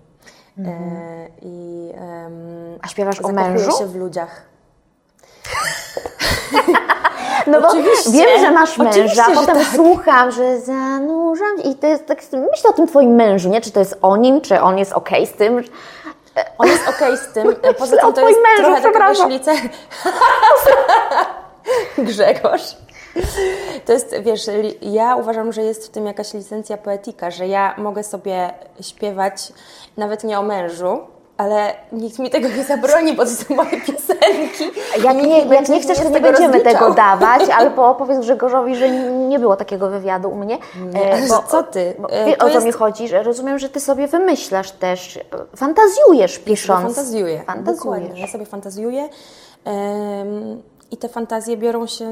A śpiewasz o mężu? Zakochuję się w ludziach. No bo oczywiście, wiem, że masz męża, potem tak. Słucham, że zanurzam i to jest tak, myślę o tym Twoim mężu, nie? Czy to jest o nim, czy on jest okej z tym? On jest okej z tym, poza tym to jest mężu, trochę taka myślica. Grzegorz. To jest, wiesz, ja uważam, że jest w tym jakaś licencja poetyka, że ja mogę sobie śpiewać nawet nie o mężu, ale nikt mi tego nie zabroni, bo to są moje piosenki. Jak nie chcesz, to nie będziemy tego dawać, albo powiedz Grzegorzowi, że nie było takiego wywiadu u mnie. Co ty? O co mi chodzi? Że rozumiem, że ty sobie wymyślasz też, fantazjujesz pisząc. Fantazjuję. Dokładnie. Ja sobie fantazjuję i te fantazje biorą się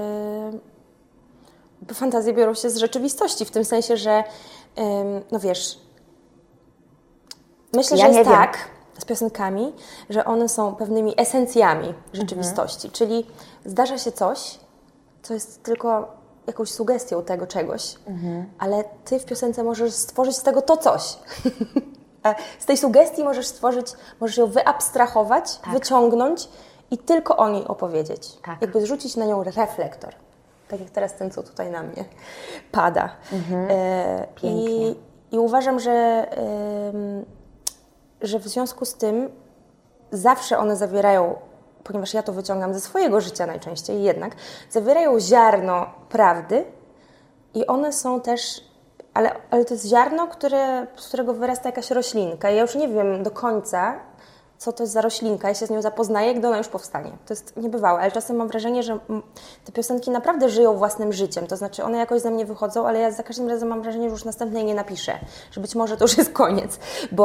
z rzeczywistości, w tym sensie, że no wiesz, myślę, że jest tak z piosenkami, że one są pewnymi esencjami rzeczywistości, czyli zdarza się coś, co jest tylko jakąś sugestią tego czegoś, ale ty w piosence możesz stworzyć z tego to coś. A z tej sugestii możesz ją wyabstrahować, wyciągnąć i tylko o niej opowiedzieć. Tak. Jakby zrzucić na nią reflektor. Tak jak teraz ten, co tutaj na mnie pada. Pięknie. I uważam, że w związku z tym zawsze one zawierają, ponieważ ja to wyciągam ze swojego życia najczęściej jednak, zawierają ziarno prawdy i one są też, ale to jest ziarno, z którego wyrasta jakaś roślinka. Ja już nie wiem do końca, co to jest za roślinka, ja się z nią zapoznaję, gdy ona już powstanie. To jest niebywałe, ale czasem mam wrażenie, że te piosenki naprawdę żyją własnym życiem, to znaczy one jakoś ze mnie wychodzą, ale ja za każdym razem mam wrażenie, że już następnej nie napiszę, że być może to już jest koniec,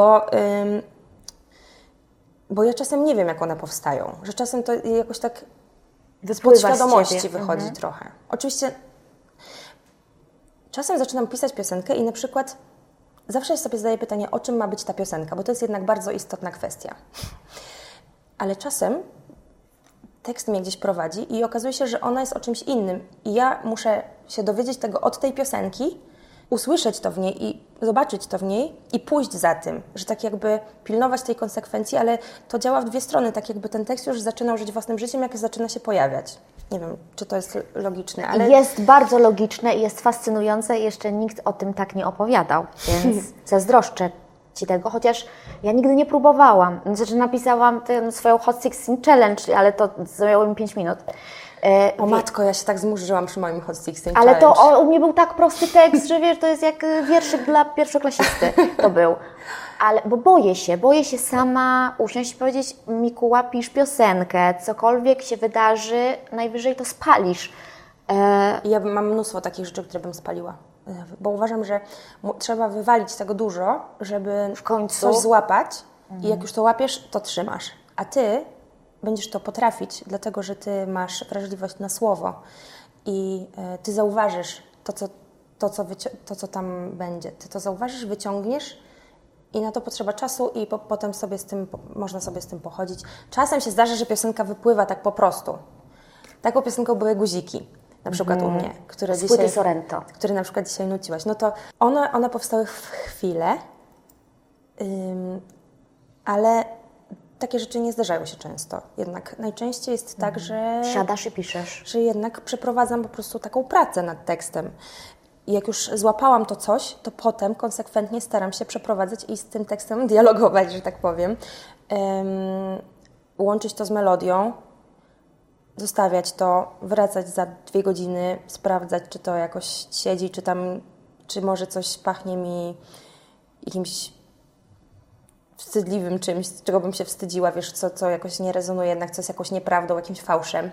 bo ja czasem nie wiem, jak one powstają, że czasem to jakoś tak z podświadomości wychodzi trochę. Oczywiście czasem zaczynam pisać piosenkę i na przykład zawsze sobie zadaję pytanie, o czym ma być ta piosenka, bo to jest jednak bardzo istotna kwestia. Ale czasem tekst mnie gdzieś prowadzi i okazuje się, że ona jest o czymś innym i ja muszę się dowiedzieć tego od tej piosenki, usłyszeć to w niej i zobaczyć to w niej i pójść za tym, że tak jakby pilnować tej konsekwencji, ale to działa w dwie strony, tak jakby ten tekst już zaczynał żyć własnym życiem, jak zaczyna się pojawiać. Nie wiem, czy to jest logiczne, ale... Jest bardzo logiczne i jest fascynujące i jeszcze nikt o tym tak nie opowiadał, więc zazdroszczę Ci tego, chociaż ja nigdy nie próbowałam. Znaczy napisałam tę swoją Hot 16 Challenge, ale to zajęło mi 5 minut. O matko, ja się tak zmurzyłam przy moim Hot 16 Ale Challenge. to u mnie był tak prosty tekst, że wiesz, to jest jak wierszyk dla pierwszoklasisty. To był. Ale, bo boję się sama usiąść i powiedzieć: Mikuła, pisz piosenkę, cokolwiek się wydarzy, najwyżej to spalisz. Ja mam mnóstwo takich rzeczy, które bym spaliła. Bo uważam, że trzeba wywalić tego dużo, żeby W końcu coś złapać i jak już to łapiesz, to trzymasz. A Ty będziesz to potrafić, dlatego że Ty masz wrażliwość na słowo i Ty zauważysz to, co tam będzie. Ty to zauważysz, wyciągniesz i na to potrzeba czasu i potem sobie można sobie z tym pochodzić. Czasem się zdarza, że piosenka wypływa tak po prostu. Taką piosenką były Guziki, na przykład u mnie, które z płyty Sorrento. które na przykład dzisiaj nuciłaś. No to one powstały w chwilę, ale takie rzeczy nie zdarzają się często. Jednak najczęściej jest tak, że... Siadasz i piszesz. Że jednak przeprowadzam po prostu taką pracę nad tekstem. I jak już złapałam to coś, to potem konsekwentnie staram się przeprowadzać i z tym tekstem dialogować, że tak powiem. Łączyć to z melodią, zostawiać to, wracać za 2 godziny, sprawdzać, czy to jakoś siedzi, czy może coś pachnie mi jakimś wstydliwym czymś, z czego bym się wstydziła, wiesz, co jakoś nie rezonuje, jednak co jest jakąś nieprawdą, jakimś fałszem.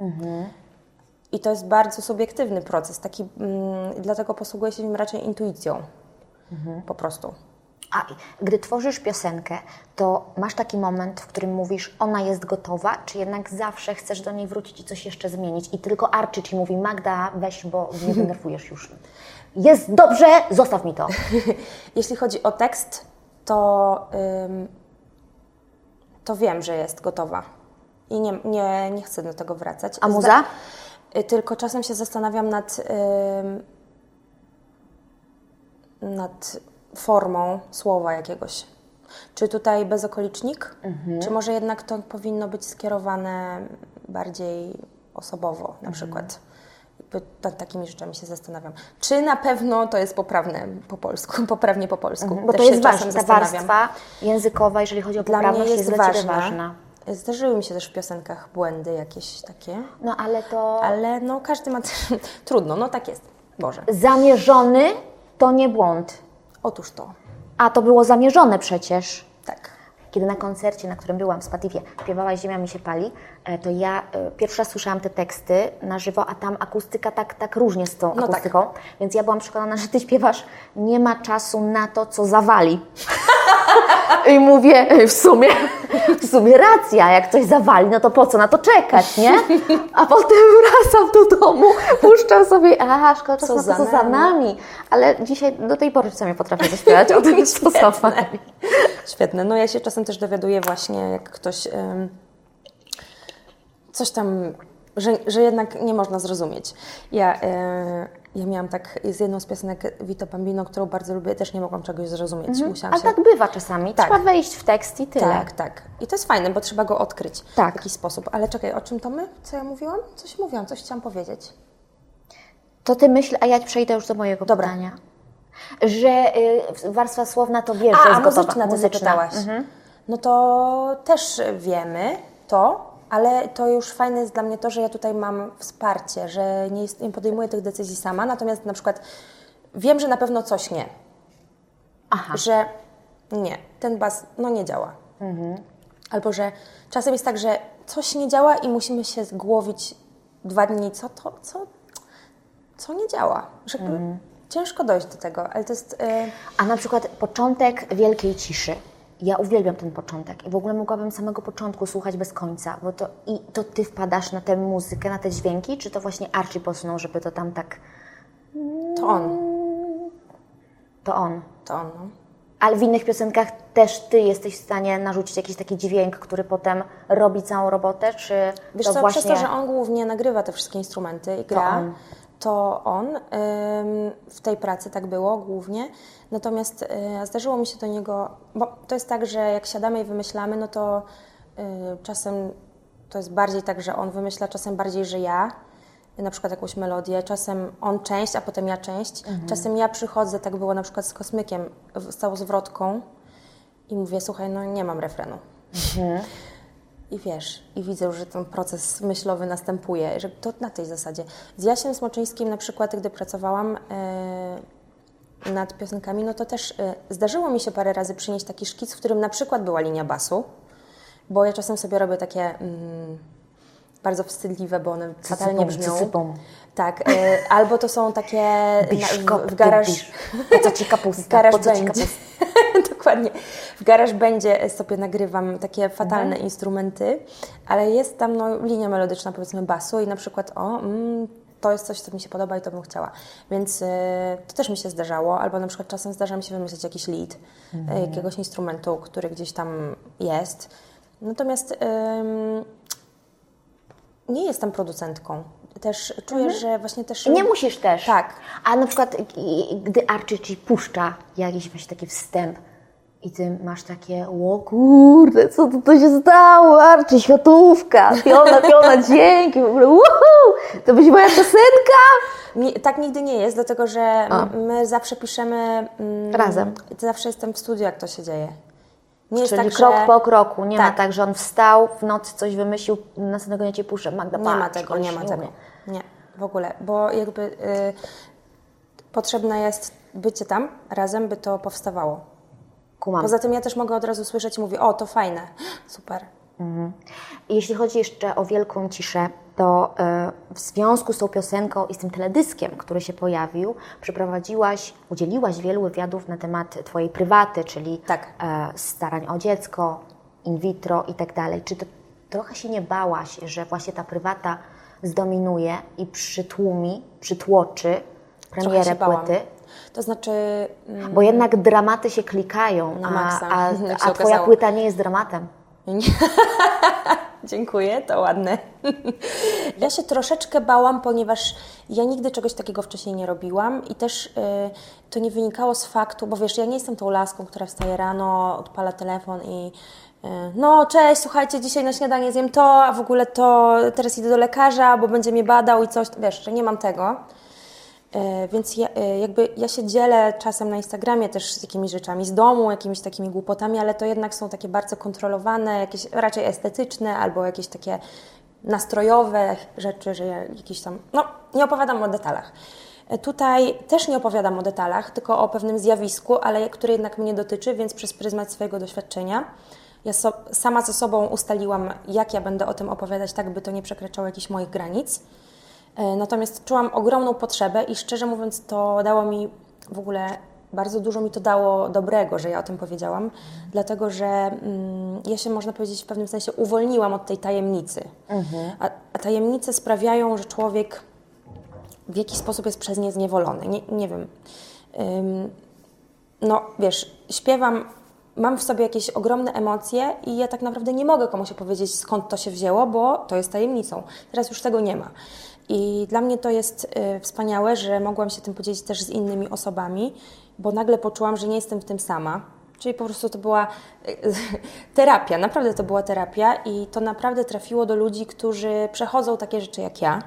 I to jest bardzo subiektywny proces, taki, dlatego posługuję się nim raczej intuicją, po prostu. A gdy tworzysz piosenkę, to masz taki moment, w którym mówisz: ona jest gotowa, czy jednak zawsze chcesz do niej wrócić i coś jeszcze zmienić i tylko Archie Ci mówi: Magda, weź, bo mnie denerwujesz już. Jest dobrze, zostaw mi to. Jeśli chodzi o tekst, to wiem, że jest gotowa i nie chcę do tego wracać. A muza? Tylko czasem się zastanawiam nad formą słowa jakiegoś. Czy tutaj bezokolicznik? Czy może jednak to powinno być skierowane bardziej osobowo na przykład? Nad takimi rzeczami się zastanawiam. Czy na pewno to jest poprawne po polsku, poprawnie po polsku? Bo Też to jest się czasem ważna, ta zastanawiam. warstwa językowa, jeżeli chodzi o Dla poprawność, mnie jest jest dla Ciebie ważna. Zdarzyły mi się też w piosenkach błędy jakieś takie. No ale to... Ale no każdy ma... Trudno, no tak jest. Boże. Zamierzony to nie błąd. Otóż to. A to było zamierzone przecież. Tak. Kiedy na koncercie, na którym byłam w Spatifie, śpiewała Ziemia mi się pali, to ja pierwszy raz słyszałam te teksty na żywo, a tam akustyka tak różnie z tą akustyką. Tak. Więc ja byłam przekonana, że Ty śpiewasz: nie ma czasu na to, co zawali. I mówię, w sumie racja, jak coś zawali, no to po co na to czekać, nie? A potem wracam do domu, puszczam sobie: szkoda czasu na to, co za nami. Ale dzisiaj do tej pory czasami potrafię zaśpiewać o tym, co za nami. Świetne. No ja się czasem też dowiaduję właśnie, jak ktoś coś tam, że jednak nie można zrozumieć. Ja miałam tak, z jedną z piosenek Vito Bambino, którą bardzo lubię, też nie mogłam czegoś zrozumieć. Ale tak bywa czasami. Tak. Trzeba wejść w tekst i tyle. Tak. I to jest fajne, bo trzeba go odkryć w jakiś sposób. Ale czekaj, o czym to my? Co ja mówiłam? Coś chciałam powiedzieć. To Ty myśl, a ja przejdę już do mojego pytania. Że warstwa słowna to wiesz, że jest gotowa. Muzyczna. Zapytałaś. No to też wiemy to, ale to już fajne jest dla mnie to, że ja tutaj mam wsparcie, że nie podejmuję tych decyzji sama, natomiast na przykład wiem, że na pewno coś nie. Że nie, ten bas nie działa. Albo że czasem jest tak, że coś nie działa i musimy się zgłowić 2 dni, co nie działa. Że ciężko dojść do tego, ale to jest... A na przykład początek Wielkiej Ciszy. Ja uwielbiam ten początek i w ogóle mogłabym samego początku słuchać bez końca, bo to Ty wpadasz na tę muzykę, na te dźwięki, czy to właśnie Archie posunął, żeby to tam tak... To on. To on. No. Ale w innych piosenkach też Ty jesteś w stanie narzucić jakiś taki dźwięk, który potem robi całą robotę, czy Wiesz to co, właśnie... przez to, że on głównie nagrywa te wszystkie instrumenty i gra, to on w tej pracy tak było głównie. Natomiast zdarzyło mi się do niego, bo to jest tak, że jak siadamy i wymyślamy, no to czasem to jest bardziej tak, że on wymyśla czasem bardziej, że ja, na przykład jakąś melodię, czasem on część, a potem ja część. Czasem ja przychodzę, tak było na przykład z Kosmykiem, z całą zwrotką i mówię, słuchaj, no nie mam refrenu. I wiesz, i widzę, że ten proces myślowy następuje, że to na tej zasadzie. Z Jasiem Smoczyńskim na przykład, gdy pracowałam nad piosenkami, no to też zdarzyło mi się parę razy przynieść taki szkic, w którym na przykład była linia basu, bo ja czasem sobie robię takie bardzo wstydliwe, bo one fatalnie brzmią. Tak, albo to są takie w garaż... Po co ci kapusta? W garaż będzie. Dokładnie. W garaż będzie sobie nagrywam takie fatalne instrumenty, ale jest tam linia melodyczna, powiedzmy basu i na przykład to jest coś, co mi się podoba i to bym chciała. Więc to też mi się zdarzało, albo na przykład czasem zdarza mi się wymyślić jakiś lead, jakiegoś instrumentu, który gdzieś tam jest. Natomiast nie jestem producentką. Też czuję, że właśnie też... Nie musisz też. Tak. A na przykład, gdy Archie ci puszcza jakiś właśnie taki wstęp i ty masz takie, o kurde, co to się stało, Archie, światłówka, piona, dzięki, w ogóle, to będzie moja piosenka? Tak nigdy nie jest, dlatego że my zawsze piszemy... razem. Zawsze jestem w studiu, jak to się dzieje. Nie jest tak, krok po kroku, nie ma tak, że on wstał, w nocy coś wymyślił, następnego dnia cię puszcza, Magda, nie ma tego. Nie, w ogóle, bo jakby potrzebne jest bycie tam razem, by to powstawało. Kumam. Poza tym ja też mogę od razu słyszeć i mówię, o, to fajne, super. Jeśli chodzi jeszcze o Wielką Ciszę, to w związku z tą piosenką i z tym teledyskiem, który się pojawił, udzieliłaś wielu wywiadów na temat twojej prywaty, czyli starań o dziecko, in vitro i tak dalej. Czy to trochę się nie bałaś, że właśnie ta prywata zdominuje i przytłoczy premierę płyty? To znaczy... Bo jednak dramaty się klikają, na maksa, a twoja płyta nie jest dramatem. Dziękuję, to ładne. Ja się troszeczkę bałam, ponieważ ja nigdy czegoś takiego wcześniej nie robiłam i też to nie wynikało z faktu, bo wiesz, ja nie jestem tą laską, która wstaje rano, odpala telefon i no cześć, słuchajcie, dzisiaj na śniadanie zjem to, a w ogóle to teraz idę do lekarza, bo będzie mnie badał i coś, wiesz, że nie mam tego. Więc ja się dzielę czasem na Instagramie też z jakimiś rzeczami z domu, jakimiś takimi głupotami, ale to jednak są takie bardzo kontrolowane, jakieś raczej estetyczne albo jakieś takie nastrojowe rzeczy, że ja jakiś tam, nie opowiadam o detalach. Tutaj też nie opowiadam o detalach, tylko o pewnym zjawisku, ale które jednak mnie dotyczy, więc przez pryzmat swojego doświadczenia ja sama ze sobą ustaliłam, jak ja będę o tym opowiadać, tak by to nie przekraczało jakichś moich granic. Natomiast czułam ogromną potrzebę i szczerze mówiąc to dało mi w ogóle, bardzo dużo mi to dało dobrego, że ja o tym powiedziałam, dlatego że ja się, można powiedzieć, w pewnym sensie uwolniłam od tej tajemnicy. A tajemnice sprawiają, że człowiek w jakiś sposób jest przez nie zniewolony. Nie wiem. Wiesz, śpiewam, mam w sobie jakieś ogromne emocje i ja tak naprawdę nie mogę komuś opowiedzieć, skąd to się wzięło, bo to jest tajemnicą. Teraz już tego nie ma. I dla mnie to jest wspaniałe, że mogłam się tym podzielić też z innymi osobami, bo nagle poczułam, że nie jestem w tym sama. Czyli po prostu to była terapia, naprawdę to była terapia i to naprawdę trafiło do ludzi, którzy przechodzą takie rzeczy jak ja.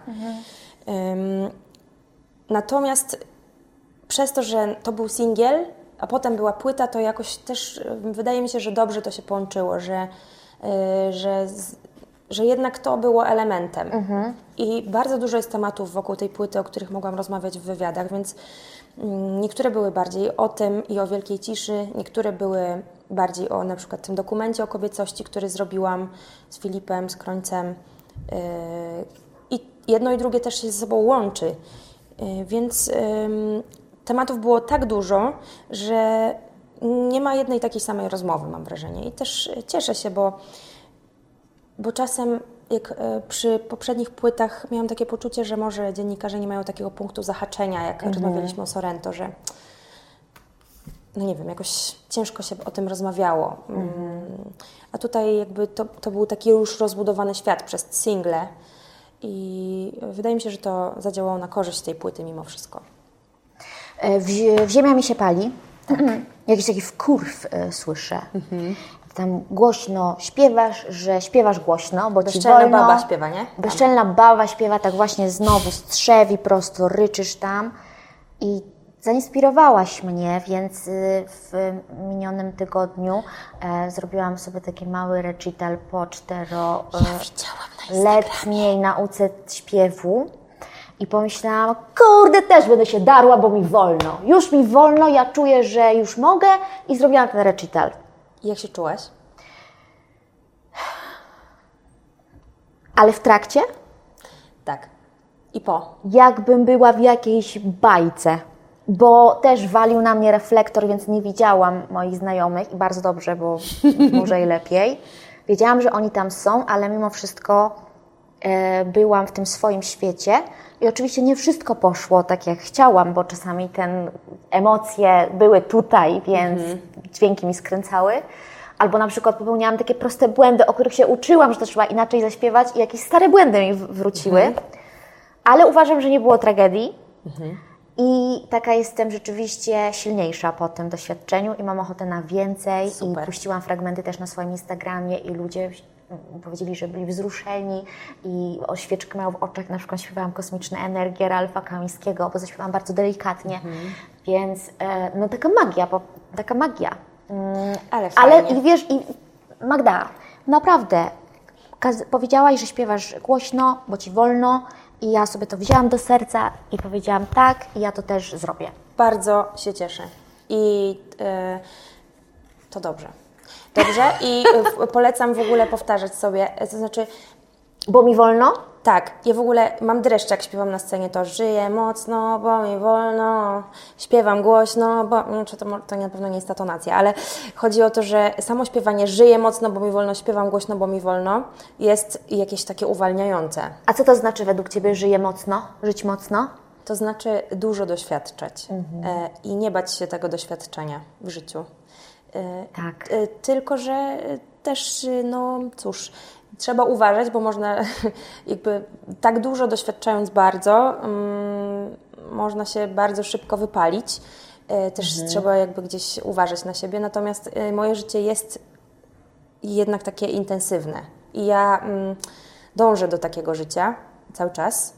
Natomiast przez to, że to był singiel, a potem była płyta, to jakoś też wydaje mi się, że dobrze to się połączyło, że jednak to było elementem. I bardzo dużo jest tematów wokół tej płyty, o których mogłam rozmawiać w wywiadach, więc niektóre były bardziej o tym i o Wielkiej Ciszy, niektóre były bardziej o na przykład tym dokumencie o kobiecości, który zrobiłam z Filipem, z Krońcem. I jedno i drugie też się ze sobą łączy. Więc tematów było tak dużo, że nie ma jednej takiej samej rozmowy, mam wrażenie. I też cieszę się, bo czasem jak przy poprzednich płytach miałam takie poczucie, że może dziennikarze nie mają takiego punktu zahaczenia, jak rozmawialiśmy o Sorrento, że no nie wiem, jakoś ciężko się o tym rozmawiało. A tutaj jakby to był taki już rozbudowany świat przez single i wydaje mi się, że to zadziałało na korzyść tej płyty mimo wszystko. Ziemia mi się pali. Tak. Jakiś taki wkurw słyszę. tam głośno śpiewasz, że śpiewasz głośno, bo ci Bezczelna wolno. baba śpiewa, nie? Bezczelna baba śpiewa, tak właśnie znowu strzewi, prosto ryczysz tam. I zainspirowałaś mnie, więc w minionym tygodniu zrobiłam sobie taki mały recital po czteroletniej nauce śpiewu. I pomyślałam, kurde, też będę się darła, bo mi wolno. Już mi wolno, ja czuję, że już mogę i zrobiłam ten recital. I jak się czułaś? Ale w trakcie? Tak. I po? Jakbym była w jakiejś bajce, bo też walił na mnie reflektor, więc nie widziałam moich znajomych i bardzo dobrze, bo może i lepiej. Wiedziałam, że oni tam są, ale mimo wszystko byłam w tym swoim świecie i oczywiście nie wszystko poszło tak, jak chciałam, bo czasami emocje były tutaj, więc dźwięki mi skręcały. Albo na przykład popełniałam takie proste błędy, o których się uczyłam, że to trzeba inaczej zaśpiewać i jakieś stare błędy mi wróciły. Ale uważam, że nie było tragedii i taka jestem rzeczywiście silniejsza po tym doświadczeniu i mam ochotę na więcej. Super. I puściłam fragmenty też na swoim Instagramie i ludzie powiedzieli, że byli wzruszeni i świeczkę miał w oczach. Na przykład śpiewałam Kosmiczne Energie Ralfa Kamińskiego, bo zaśpiewałam bardzo delikatnie. Więc no taka magia. Ale i wiesz, Magda, naprawdę powiedziałaś, że śpiewasz głośno, bo ci wolno i ja sobie to wzięłam do serca i powiedziałam tak i ja to też zrobię. Bardzo się cieszę. I to dobrze. Dobrze i polecam w ogóle powtarzać sobie, to znaczy... Bo mi wolno? Tak, ja w ogóle mam dreszcze, jak śpiewam na scenie, to żyję mocno, bo mi wolno, śpiewam głośno, bo... Nie wiem, czy to na pewno nie jest ta tonacja, ale chodzi o to, że samo śpiewanie żyję mocno, bo mi wolno, śpiewam głośno, bo mi wolno, jest jakieś takie uwalniające. A co to znaczy według Ciebie żyję mocno, żyć mocno? To znaczy dużo doświadczać i nie bać się tego doświadczenia w życiu. Tak. Tylko, że też, no cóż, trzeba uważać, bo można jakby tak dużo doświadczając bardzo, można się bardzo szybko wypalić. Też trzeba jakby gdzieś uważać na siebie. Natomiast moje życie jest jednak takie intensywne. I ja dążę do takiego życia cały czas.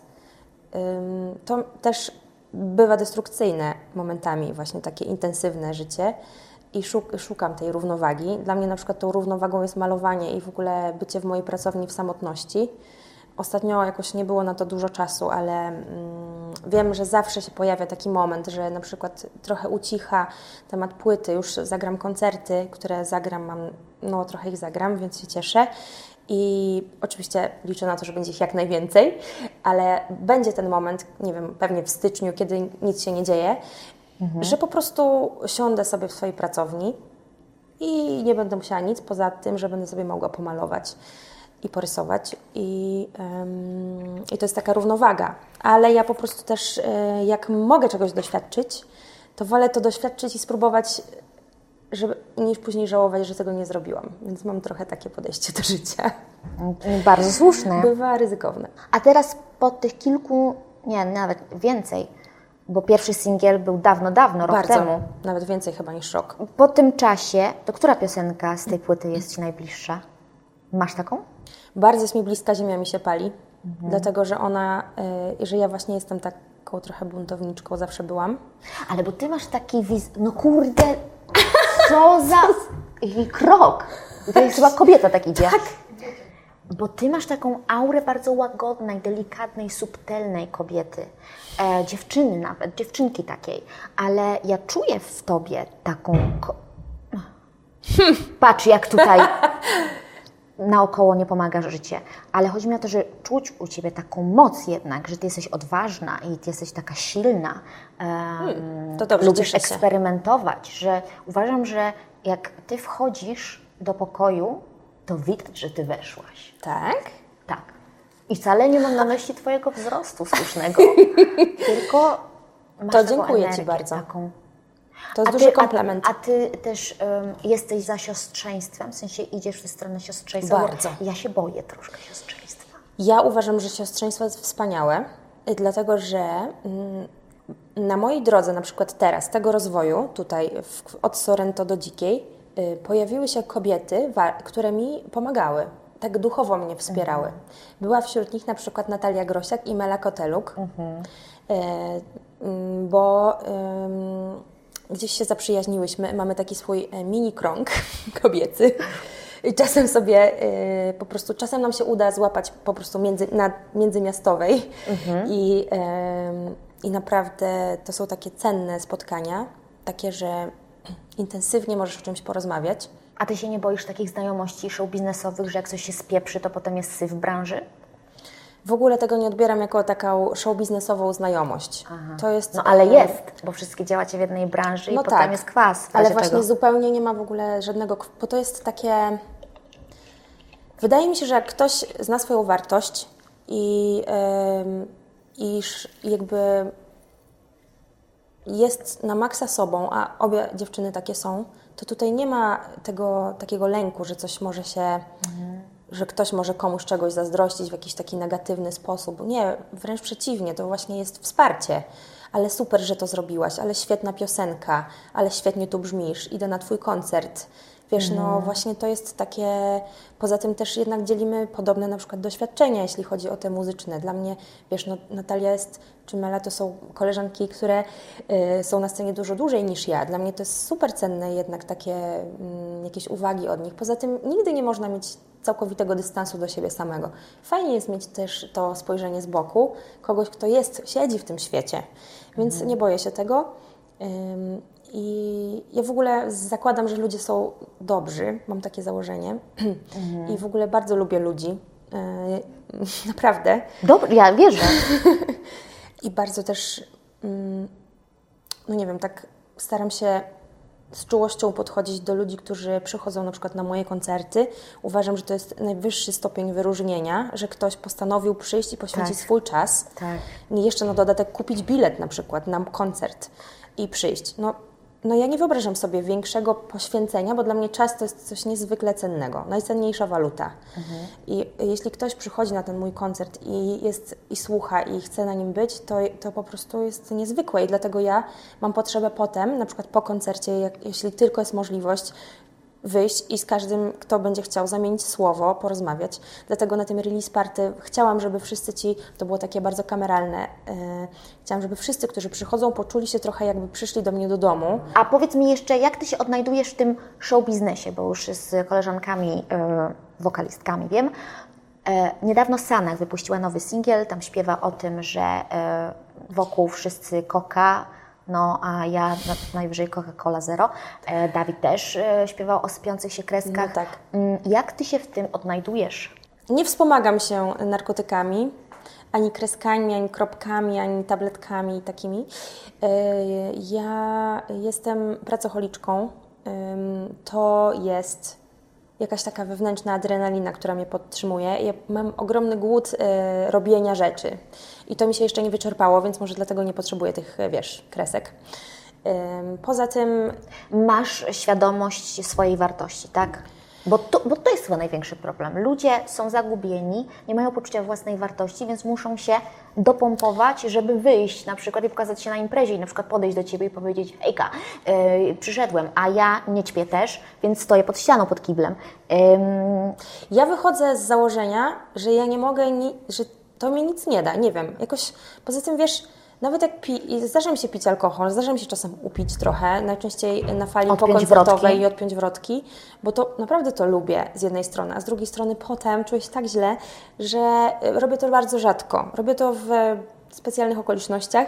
To też bywa destrukcyjne momentami, właśnie takie intensywne życie. I szukam tej równowagi. Dla mnie na przykład tą równowagą jest malowanie i w ogóle bycie w mojej pracowni w samotności. Ostatnio jakoś nie było na to dużo czasu, ale wiem, że zawsze się pojawia taki moment, że na przykład trochę ucicha temat płyty, już zagram koncerty, które zagram, trochę ich zagram, więc się cieszę. I oczywiście liczę na to, że będzie ich jak najwięcej, ale będzie ten moment, nie wiem, pewnie w styczniu, kiedy nic się nie dzieje, że po prostu siądę sobie w swojej pracowni i nie będę musiała nic poza tym, że będę sobie mogła pomalować i porysować. I to jest taka równowaga. Ale ja po prostu też, jak mogę czegoś doświadczyć, to wolę to doświadczyć i spróbować, niż później żałować, że tego nie zrobiłam. Więc mam trochę takie podejście do życia. Bardzo słuszne. Bywa ryzykowne. A teraz po tych kilku, nie, nawet więcej, bo pierwszy singiel był dawno, rok temu. Nawet więcej chyba niż rok. Po tym czasie, to która piosenka z tej płyty jest Ci najbliższa? Masz taką? Bardzo jest mi bliska Ziemia mi się pali, dlatego, że że ja właśnie jestem taką trochę buntowniczką, zawsze byłam. Ale bo Ty masz taki no kurde, co za krok. To jest chyba kobieta tak idzie. Tak. Bo Ty masz taką aurę bardzo łagodnej, delikatnej, subtelnej kobiety. Dziewczyny nawet, dziewczynki takiej. Ale ja czuję w Tobie taką... Patrz, jak tutaj naokoło nie pomaga życie. Ale chodzi mi o to, że czuć u Ciebie taką moc jednak, że Ty jesteś odważna i Ty jesteś taka silna. To dobrze, lubisz eksperymentować. Że uważam, że jak Ty wchodzisz do pokoju, to widać, że Ty weszłaś. Tak? Tak. I wcale nie mam na myśli Twojego wzrostu słusznego, tylko masz to taką dziękuję energię, Ci bardzo. Taką... To jest duży komplement. A Ty też jesteś za siostrzeństwem? W sensie idziesz w stronę siostrzeństwa? Bardzo. Ja się boję troszkę siostrzeństwa. Ja uważam, że siostrzeństwo jest wspaniałe, dlatego że na mojej drodze, na przykład teraz, tego rozwoju, tutaj od Sorrento do Dzikiej, pojawiły się kobiety, które mi pomagały, tak duchowo mnie wspierały. Była wśród nich na przykład Natalia Grosiak i Mela Koteluk, bo gdzieś się zaprzyjaźniłyśmy, mamy taki swój mini krąg kobiecy. I czasem sobie po prostu, czasem nam się uda złapać po prostu międzymiastowej i naprawdę to są takie cenne spotkania, takie, że intensywnie możesz o czymś porozmawiać. A Ty się nie boisz takich znajomości show biznesowych, że jak coś się spieprzy, to potem jest syf w branży? W ogóle tego nie odbieram jako taką show biznesową znajomość. To jest, no ale jest, bo wszystkie działacie w jednej branży i potem tak, jest kwas. Ale właśnie zupełnie nie ma w ogóle żadnego, bo to jest takie... Wydaje mi się, że jak ktoś zna swoją wartość i jakby jest na maksa sobą, a obie dziewczyny takie są, to tutaj nie ma tego takiego lęku, że coś może się, że ktoś może komuś czegoś zazdrościć w jakiś taki negatywny sposób. Nie, wręcz przeciwnie, to właśnie jest wsparcie. Ale super, że to zrobiłaś, ale świetna piosenka, ale świetnie tu brzmisz, idę na Twój koncert. Wiesz, no właśnie to jest takie, poza tym też jednak dzielimy podobne na przykład doświadczenia, jeśli chodzi o te muzyczne. Dla mnie, wiesz, no Natalia czy Mela to są koleżanki, które są na scenie dużo dłużej niż ja. Dla mnie to jest super cenne jednak takie jakieś uwagi od nich. Poza tym nigdy nie można mieć całkowitego dystansu do siebie samego. Fajnie jest mieć też to spojrzenie z boku, kogoś, kto siedzi w tym świecie, więc nie boję się tego. I ja w ogóle zakładam, że ludzie są dobrzy, mam takie założenie i w ogóle bardzo lubię ludzi, naprawdę. Dobrze, ja wierzę. I bardzo też, no nie wiem, tak staram się z czułością podchodzić do ludzi, którzy przychodzą na przykład na moje koncerty. Uważam, że to jest najwyższy stopień wyróżnienia, że ktoś postanowił przyjść i poświęcić swój czas. Tak. I jeszcze na dodatek kupić bilet na przykład na koncert i przyjść. No ja nie wyobrażam sobie większego poświęcenia, bo dla mnie czas to jest coś niezwykle cennego, najcenniejsza waluta. I jeśli ktoś przychodzi na ten mój koncert i słucha i chce na nim być, to po prostu jest niezwykłe i dlatego ja mam potrzebę potem, na przykład po koncercie, jeśli tylko jest możliwość, wyjść i z każdym, kto będzie chciał zamienić słowo, porozmawiać. Dlatego na tym release party chciałam, żeby wszyscy to było takie bardzo kameralne, chciałam, żeby wszyscy, którzy przychodzą, poczuli się trochę jakby przyszli do mnie do domu. A powiedz mi jeszcze, jak Ty się odnajdujesz w tym show biznesie, bo już z koleżankami, wokalistkami wiem. Niedawno Sanach wypuściła nowy singiel, tam śpiewa o tym, że wokół wszyscy koka, no a ja najwyżej Coca-Cola Zero. Dawid też śpiewał o sypiących się kreskach. No tak. Jak Ty się w tym odnajdujesz? Nie wspomagam się narkotykami, ani kreskami, ani kropkami, ani tabletkami takimi. Ja jestem pracocholiczką. To jest jakaś taka wewnętrzna adrenalina, która mnie podtrzymuje. Ja mam ogromny głód robienia rzeczy. I to mi się jeszcze nie wyczerpało, więc może dlatego nie potrzebuję tych, wiesz, kresek. Poza tym... Masz świadomość swojej wartości, tak? Bo to jest chyba największy problem. Ludzie są zagubieni, nie mają poczucia własnej wartości, więc muszą się dopompować, żeby wyjść na przykład i pokazać się na imprezie i na przykład podejść do Ciebie i powiedzieć: hejka, przyszedłem, a ja nie ćpię też, więc stoję pod ścianą, pod kiblem. Ja wychodzę z założenia, że ja nie mogę, że to mi nic nie da, nie wiem, jakoś, poza tym wiesz, nawet jak zdarza mi się pić alkohol, zdarza mi się czasem upić trochę, najczęściej na fali pokoncertowej i odpiąć wrotki, bo to naprawdę to lubię z jednej strony, a z drugiej strony potem czuję się tak źle, że robię to bardzo rzadko. Robię to w specjalnych okolicznościach,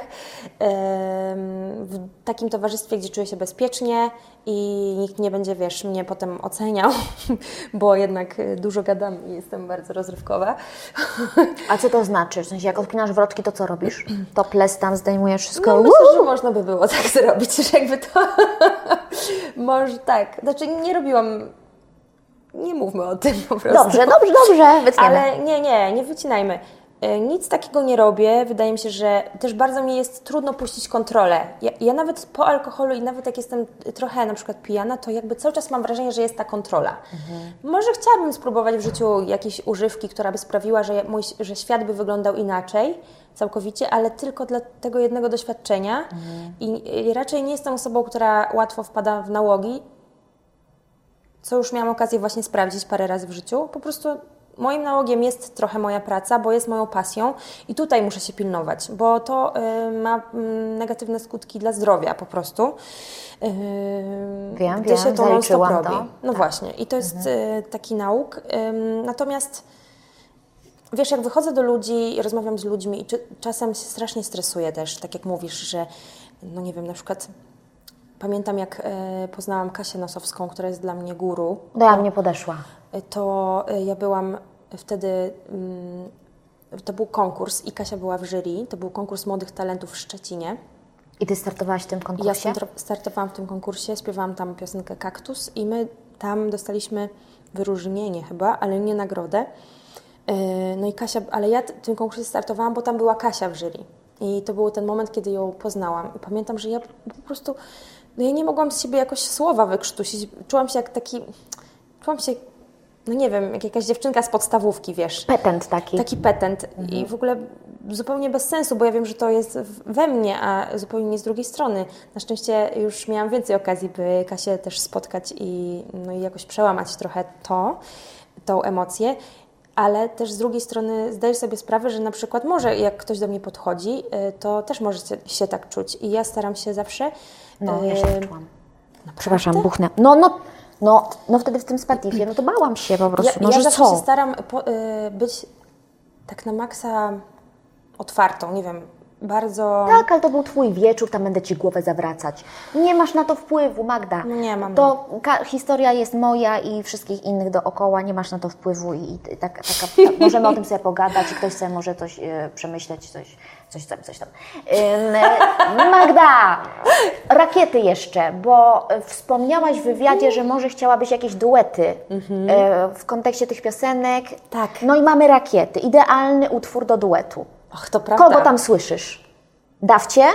w takim towarzystwie, gdzie czuję się bezpiecznie i nikt nie będzie, wiesz, mnie potem oceniał, bo jednak dużo gadam i jestem bardzo rozrywkowa. A co to znaczy? W sensie, jak odpinasz wrotki, to co robisz? Topless tam zdejmujesz wszystko? No myślę, że można by było tak zrobić, że jakby to... Może tak. Znaczy nie robiłam... Nie mówmy o tym po prostu. Dobrze, wytniemy. Ale nie wycinajmy. Nic takiego nie robię. Wydaje mi się, że też bardzo mi jest trudno puścić kontrolę. Ja nawet po alkoholu i nawet jak jestem trochę na przykład pijana, to jakby cały czas mam wrażenie, że jest ta kontrola. Może chciałabym spróbować w życiu jakiejś używki, która by sprawiła, że świat by wyglądał inaczej całkowicie, ale tylko dla tego jednego doświadczenia. I raczej nie jestem osobą, która łatwo wpada w nałogi. co już miałam okazję właśnie sprawdzić parę razy w życiu, po prostu moim nałogiem jest trochę moja praca, bo jest moją pasją i tutaj muszę się pilnować, bo to ma negatywne skutki dla zdrowia po prostu. Wiem, się to non-stop robi. to. No tak. Właśnie i to jest taki nauk. Natomiast wiesz, jak wychodzę do ludzi i rozmawiam z ludźmi i czasem się strasznie stresuję też, tak jak mówisz, że no nie wiem, na przykład pamiętam jak poznałam Kasię Nosowską, która jest dla mnie guru. Do mnie podeszła. To ja byłam wtedy, to był konkurs i Kasia była w jury, to był konkurs młodych talentów w Szczecinie. I Ty startowałaś w tym konkursie? Ja startowałam w tym konkursie, śpiewałam tam piosenkę Kaktus i my tam dostaliśmy wyróżnienie chyba, ale nie nagrodę. No i Kasia, ale ja w tym konkursie startowałam, bo tam była Kasia w jury. I to był ten moment, kiedy ją poznałam. I pamiętam, że ja po prostu, no ja nie mogłam z siebie jakoś słowa wykrztusić. Czułam się jak no nie wiem, jak jakaś dziewczynka z podstawówki, wiesz. Petent taki. Taki petent. I w ogóle zupełnie bez sensu, bo ja wiem, że to jest we mnie, a zupełnie nie z drugiej strony. Na szczęście już miałam więcej okazji, by Kasię też spotkać i jakoś przełamać trochę tą emocję. Ale też z drugiej strony zdajesz sobie sprawę, że na przykład może jak ktoś do mnie podchodzi, to też może się tak czuć. I ja staram się zawsze... No, ja się tak czułam. Przepraszam, buchnę. No wtedy w tym Spatifie, no to bałam się po prostu. Ja zawsze się staram być tak na maksa otwartą, nie wiem, bardzo... Tak, ale to był Twój wieczór, tam będę Ci głowę zawracać. Nie masz na to wpływu, Magda. No nie mam. To historia jest moja i wszystkich innych dookoła, nie masz na to wpływu i tak możemy o tym sobie pogadać i ktoś sobie może coś przemyśleć, coś tam. Magda, rakiety jeszcze, bo wspomniałaś w wywiadzie, że może chciałabyś jakieś duety w kontekście tych piosenek. Tak. No i mamy rakiety, idealny utwór do duetu. Och, to prawda. Kogo tam słyszysz? Dawcie?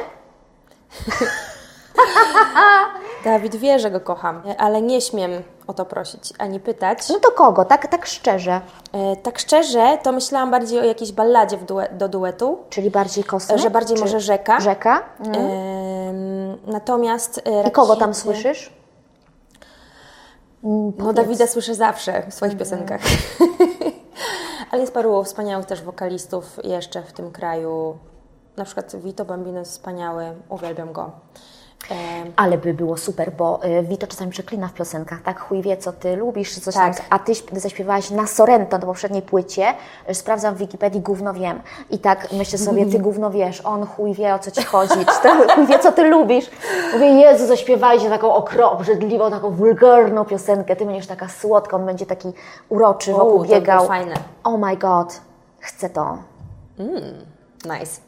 Dawid wie, że go kocham, ale nie śmiem o to prosić, ani pytać. No to kogo? Tak szczerze. Tak szczerze, to myślałam bardziej o jakiejś balladzie do duetu. Czyli bardziej kosmyk? Że bardziej może rzeka. Rzeka? Natomiast... I kogo tam słyszysz? No Dawida słyszę zawsze w swoich piosenkach. Ale jest paru wspaniałych też wokalistów jeszcze w tym kraju. Na przykład Vito Bambino jest wspaniały, uwielbiam go. Ale by było super, bo Vito czasami przeklina w piosenkach, tak? Chuj wie, co Ty lubisz, coś tak. tam. A Ty zaśpiewałaś na Sorrento, na poprzedniej płycie. Sprawdzam w Wikipedii, gówno wiem. I tak myślę sobie, Ty gówno wiesz, on chuj wie, o co Ci chodzi, chuj wie, co Ty lubisz. Mówię, Jezu, zaśpiewajcie taką obrzydliwą, taką wulgarną piosenkę. Ty będziesz taka słodka, on będzie taki uroczy, wokół biegał. To fajne. Oh my God, chcę to. Nice.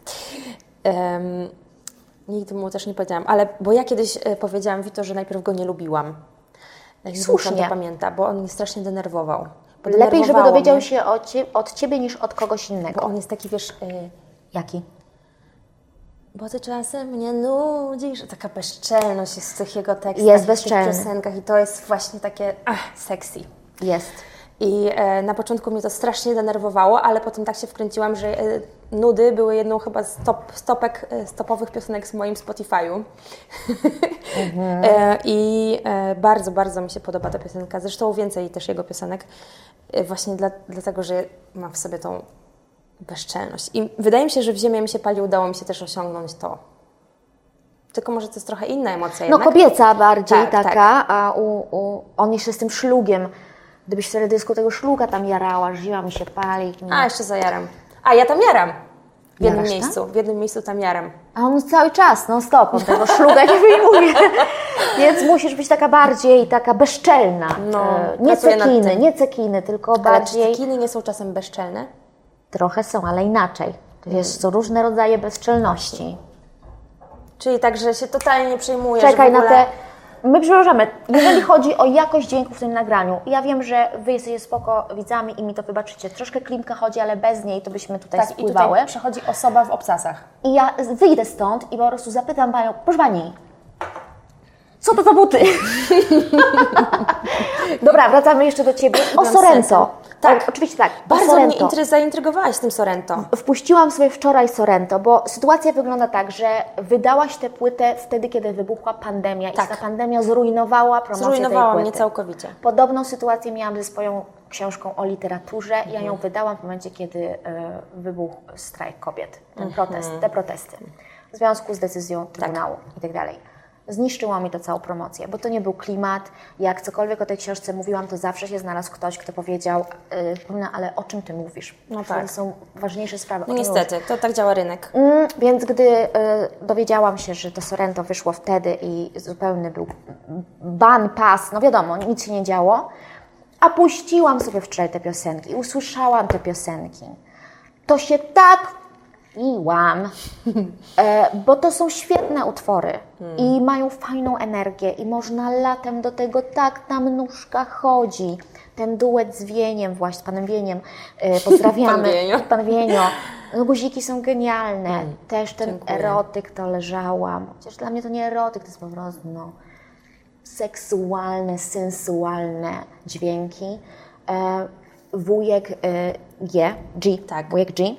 Nigdy mu też nie powiedziałam, ale bo ja kiedyś powiedziałam Vito, że najpierw go nie lubiłam. Słusznie. On to pamięta, bo on mnie strasznie denerwował. Lepiej, żeby dowiedział się od Ciebie niż od kogoś innego. Bo on jest taki, wiesz... Jaki? Bo Ty czasem mnie nudzisz. Taka bezczelność jest w tych jego tekstach. Jest bezczelny. W tych piosenkach i to jest właśnie takie sexy. Jest. I na początku mnie to strasznie denerwowało, ale potem tak się wkręciłam, że nudy były jedną chyba z topowych piosenek w moim Spotify'u. I bardzo, bardzo mi się podoba ta piosenka. Zresztą więcej też jego piosenek. Właśnie dlatego, że mam w sobie tą bezczelność. I wydaje mi się, że w Ziemię mi się pali udało mi się też osiągnąć to. Tylko może to jest trochę inna emocja No jednak. kobieca bardziej Tak, taka, tak. a on jeszcze z tym szlugiem. Gdybyś w teledysku tego szluga tam jarała, żyła mi się pali. A, jeszcze zajaram. A, ja tam jaram. W jednym Jarasz miejscu. W jednym miejscu tam jaram. A on cały czas, non stop, on tego szluga nie wyjmuje. Więc musisz być taka bardziej, taka bezczelna. No, nie cekiny, tylko Ale bardziej... czy cekiny nie są czasem bezczelne? Trochę są, ale inaczej. Są różne rodzaje bezczelności. Czyli tak, że się totalnie nie przejmujesz Czekaj w ogóle... na te... My przepraszamy, jeżeli chodzi o jakość dźwięku w tym nagraniu, ja wiem, że Wy jesteście spoko widzami i mi to wybaczycie. Troszkę klimka chodzi, ale bez niej to byśmy tutaj Tak, i spływały. tutaj przechodzi osoba w obcasach. I ja wyjdę stąd i po prostu zapytam Panią, proszę Pani, co to za buty? Dobra, wracamy jeszcze do Ciebie. O Sorrento. Tak. Oczywiście tak. Bardzo mnie zaintrygowałaś tym Sorrento. Wpuściłam sobie wczoraj Sorrento, bo sytuacja wygląda tak, że wydałaś tę płytę wtedy, kiedy wybuchła pandemia i ta pandemia zrujnowała promocję tej płyty. Zrujnowała mnie całkowicie. Podobną sytuację miałam ze swoją książką o literaturze. Ja ją wydałam w momencie, kiedy wybuchł strajk kobiet, te protesty, w związku z decyzją Trybunału i tak dalej. Zniszczyło mi to całą promocję, bo to nie był klimat. Jak cokolwiek o tej książce mówiłam, to zawsze się znalazł ktoś, kto powiedział, ale o czym ty mówisz? No tak. To są ważniejsze sprawy. No niestety, to tak działa rynek. Więc gdy dowiedziałam się, że to Sorrento wyszło wtedy i zupełny był ban, pas, no wiadomo, nic się nie działo, a puściłam sobie wczoraj te piosenki i usłyszałam te piosenki, to się tak piłam, bo to są świetne utwory i mają fajną energię i można latem do tego tak na nóżkach chodzi. Ten duet z Wieniem, właśnie z Panem Wieniem, pozdrawiamy. Pan Wienio. No, guziki są genialne. Też ten erotyk, to leżałam. Chociaż dla mnie to nie erotyk, to jest po prostu seksualne, sensualne dźwięki. Wujek G. Wujek G.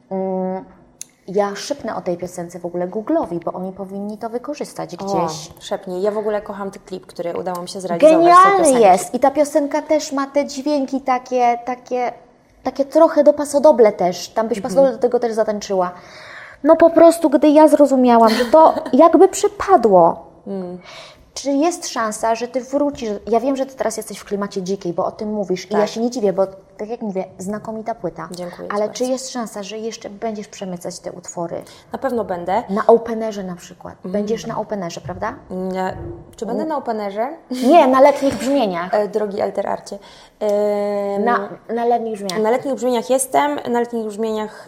Ja szepnę o tej piosence w ogóle Google'owi, bo oni powinni to wykorzystać gdzieś. Szepnij. Ja w ogóle kocham ten klip, który udało mi się zrealizować. Genialny jest! I ta piosenka też ma te dźwięki takie trochę do pasodoble też. Tam byś pasodoble do tego też zatańczyła. No po prostu, gdy ja zrozumiałam, że to jakby przypadło. Czy jest szansa, że ty wrócisz? Ja wiem, że ty teraz jesteś w klimacie dzikiej, bo o tym mówisz i ja się nie dziwię, bo tak jak mówię, znakomita płyta. Dziękuję. Ale czy jest szansa, że jeszcze będziesz przemycać te utwory? Na pewno będę. Na openerze na przykład. Będziesz na openerze, prawda? Czy będę na openerze? Nie, na letnich brzmieniach. Drogi Alterarcie. Na letnich brzmieniach. Na letnich brzmieniach jestem, na letnich brzmieniach...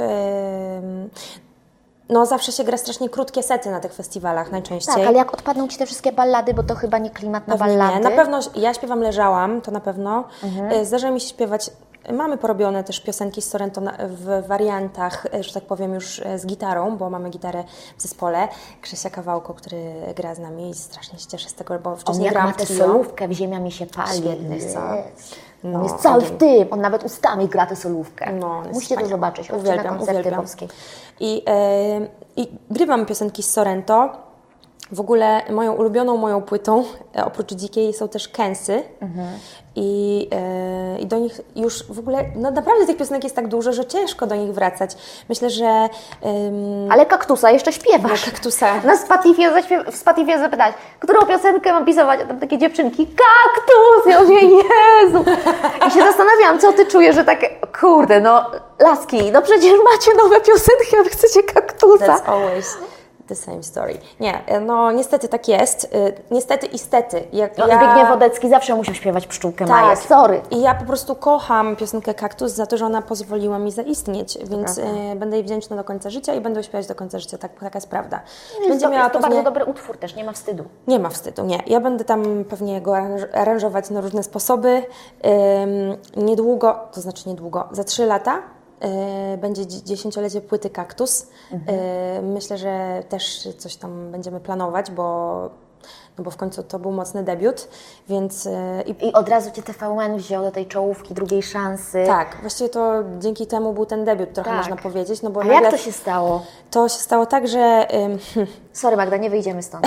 No zawsze się gra strasznie krótkie sety na tych festiwalach najczęściej. Tak, ale jak odpadną Ci te wszystkie ballady, bo to chyba nie klimat na ballady. Na pewno, ja śpiewam Leżałam, to na pewno. Zdarza mi się śpiewać, mamy porobione też piosenki z Sorrento w wariantach, że tak powiem już z gitarą, bo mamy gitarę w zespole. Krzysia Kawałko, który gra z nami i strasznie się cieszę z tego, bo wcześniej grałam ma tę solówkę, w Ziemia mi się pali. Świetny jest. On jest cały w tym, on nawet ustami gra tę solówkę. Musicie to zobaczyć, chodźcie na koncerty boskie. I grywam piosenki z Sorrento. W ogóle moją płytą, oprócz Dzikiej, są też Kęsy. I do nich już w ogóle, no naprawdę tych piosenek jest tak dużo, że ciężko do nich wracać. Myślę, że... Ale Kaktusa jeszcze śpiewasz. Kaktusa. Na Spotify zapytać, którą piosenkę mam pisować, a tam takie dziewczynki, Kaktus! Ja mówię, Jezu! I się zastanawiałam, co ty czujesz, że takie, kurde, no laski, no przecież macie nowe piosenki, a wy chcecie Kaktusa. That's always the same story. Nie, no niestety tak jest. Niestety i stety. Zbigniew Wodecki zawsze musiał śpiewać Pszczółkę Maję, sorry. I ja po prostu kocham piosenkę Kaktus za to, że ona pozwoliła mi zaistnieć, więc będę jej wdzięczna do końca życia i będę śpiewać do końca życia, taka jest prawda. Jest to bardzo dobry utwór też, nie ma wstydu. Nie ma wstydu, nie. Ja będę tam pewnie go aranżować na różne sposoby. Niedługo, za 3 lata będzie 10-lecie płyty Kaktus. Myślę, że też coś tam będziemy planować, bo w końcu to był mocny debiut, więc... I od razu Cię TVN wziął do tej czołówki drugiej szansy. Tak, właściwie to dzięki temu był ten debiut, trochę można powiedzieć. No bo jak to się stało? To się stało tak, że... Sorry Magda, nie wyjdziemy stąd.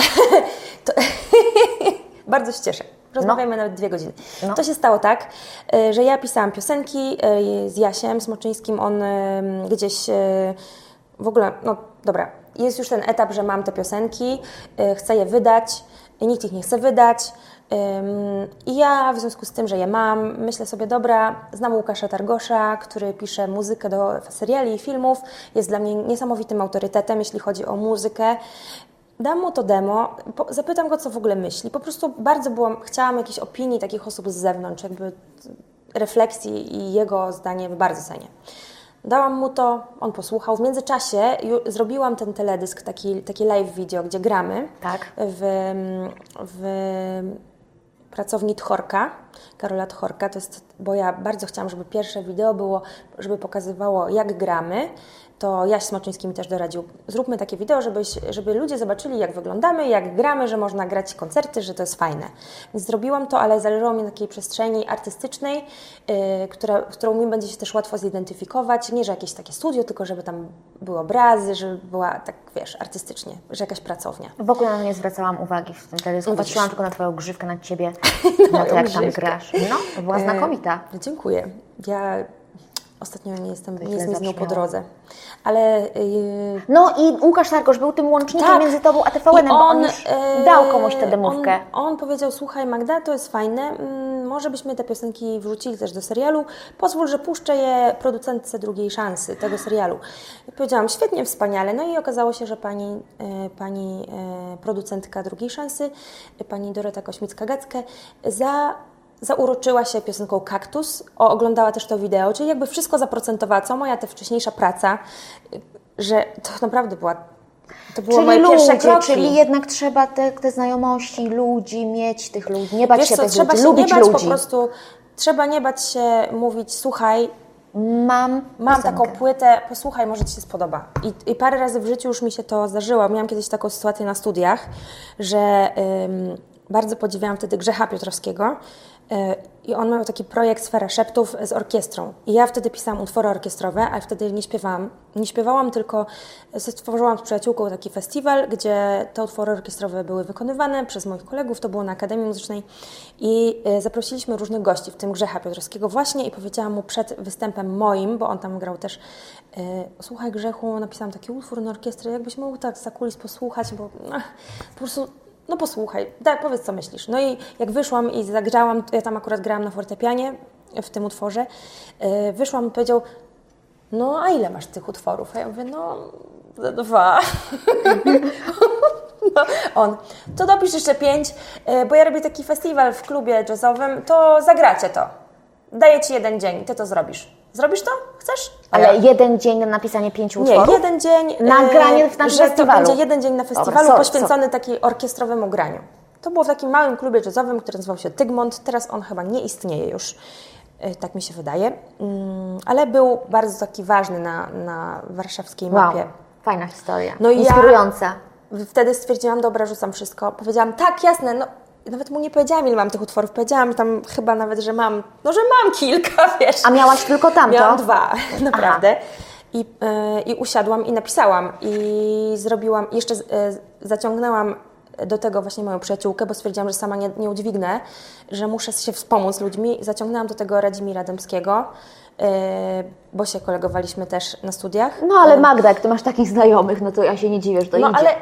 Bardzo się cieszę. Rozmawiamy nawet 2 godziny. To się stało tak, że ja pisałam piosenki z Jasiem Smoczyńskim. On gdzieś w ogóle, no dobra, jest już ten etap, że mam te piosenki, chcę je wydać, nikt ich nie chce wydać. I ja w związku z tym, że je mam, myślę sobie, dobra, znam Łukasza Targosza, który pisze muzykę do seriali i filmów, jest dla mnie niesamowitym autorytetem, jeśli chodzi o muzykę. Dam mu to demo, zapytam go, co w ogóle myśli. Po prostu bardzo chciałam jakichś opinii takich osób z zewnątrz, jakby refleksji i jego zdanie bardzo cenię. Dałam mu to, on posłuchał. W międzyczasie zrobiłam ten teledysk, taki live video, gdzie gramy w pracowni Tchorka. Karola Tchorka, to jest, bo ja bardzo chciałam, żeby pierwsze wideo było, żeby pokazywało, jak gramy. To Jaś Smoczyński mi też doradził, zróbmy takie wideo, żeby ludzie zobaczyli, jak wyglądamy, jak gramy, że można grać koncerty, że to jest fajne. Więc zrobiłam to, ale zależało mi na takiej przestrzeni artystycznej, którą mi będzie się też łatwo zidentyfikować. Nie, że jakieś takie studio, tylko żeby tam były obrazy, żeby była tak, wiesz, artystycznie, że jakaś pracownia. W ogóle na to nie zwracałam uwagi w tym teledysku. Patrzyłam tylko na Twoją grzywkę, na Ciebie, na to, jak tam grasz. No, to była znakomita. Dziękuję. Ja ostatnio nie jest mi z nią po drodze. Ale... No i Łukasz Sargosz był tym łącznikiem między Tobą a TVN-em, bo on już dał komuś tę demówkę. On powiedział, słuchaj Magda, to jest fajne, może byśmy te piosenki wrzucili też do serialu, pozwól, że puszczę je producentce Drugiej Szansy, tego serialu. I powiedziałam, świetnie, wspaniale. No i okazało się, że pani producentka Drugiej Szansy, pani Dorota Kośmicka-Gackę, zauroczyła się piosenką Kaktus, oglądała też to wideo, czyli jakby wszystko zaprocentowała, co moja ta wcześniejsza praca, że to naprawdę to było moje pierwsze kroki. Czyli jednak trzeba te znajomości ludzi, mieć tych ludzi, nie bać Wiesz się co, tych trzeba ludzi, się lubić nie bać, ludzi. po prostu trzeba nie bać się mówić, słuchaj, mam taką płytę, posłuchaj, może Ci się spodoba. I parę razy w życiu już mi się to zdarzyło. Miałam kiedyś taką sytuację na studiach, że bardzo podziwiałam wtedy Grzecha Piotrowskiego i on miał taki projekt Sfera Szeptów z orkiestrą. I ja wtedy pisałam utwory orkiestrowe, a wtedy nie śpiewałam. Nie śpiewałam, tylko stworzyłam z przyjaciółką taki festiwal, gdzie te utwory orkiestrowe były wykonywane przez moich kolegów, to było na Akademii Muzycznej i zaprosiliśmy różnych gości, w tym Grzecha Piotrowskiego właśnie i powiedziałam mu przed występem moim, bo on tam grał też, słuchaj Grzechu, napisałam taki utwór na orkiestrę, jakbyś mógł tak za kulis posłuchać, bo po prostu... No posłuchaj, powiedz co myślisz. No i jak wyszłam i zagrzałam, ja tam akurat grałam na fortepianie w tym utworze, wyszłam i powiedział, no a ile masz tych utworów? A ja mówię, no 2. No, on, to dopisz jeszcze 5, bo ja robię taki festiwal w klubie jazzowym, to zagracie to. Daję Ci 1 dzień, Ty to zrobisz. Zrobisz to? Chcesz? Ale 1 dzień na napisanie 5 utworów? Nie, 1 dzień. Nagranie na festiwalu. To będzie 1 dzień na festiwalu Dobra, poświęcony takiej orkiestrowemu graniu. To było w takim małym klubie jazzowym, który nazywał się Tygmont. Teraz on chyba nie istnieje już. Tak mi się wydaje. Ale był bardzo taki ważny na warszawskiej mapie. Wow, fajna historia. No inspirująca. Ja wtedy stwierdziłam, dobra, rzucam wszystko. Powiedziałam, tak, jasne, no. Nawet mu nie powiedziałam, ile mam tych utworów. Powiedziałam tam chyba nawet, że mam kilka, wiesz. A miałaś tylko tamto? Miałam 2, naprawdę. I usiadłam i napisałam. I zrobiłam, jeszcze zaciągnęłam do tego właśnie moją przyjaciółkę, bo stwierdziłam, że sama nie udźwignę, że muszę się wspomóc ludźmi. Zaciągnęłam do tego Radzimira Dębskiego, bo się kolegowaliśmy też na studiach. No ale Magda, jak Ty masz takich znajomych, no to ja się nie dziwię, że to idzie. Ale...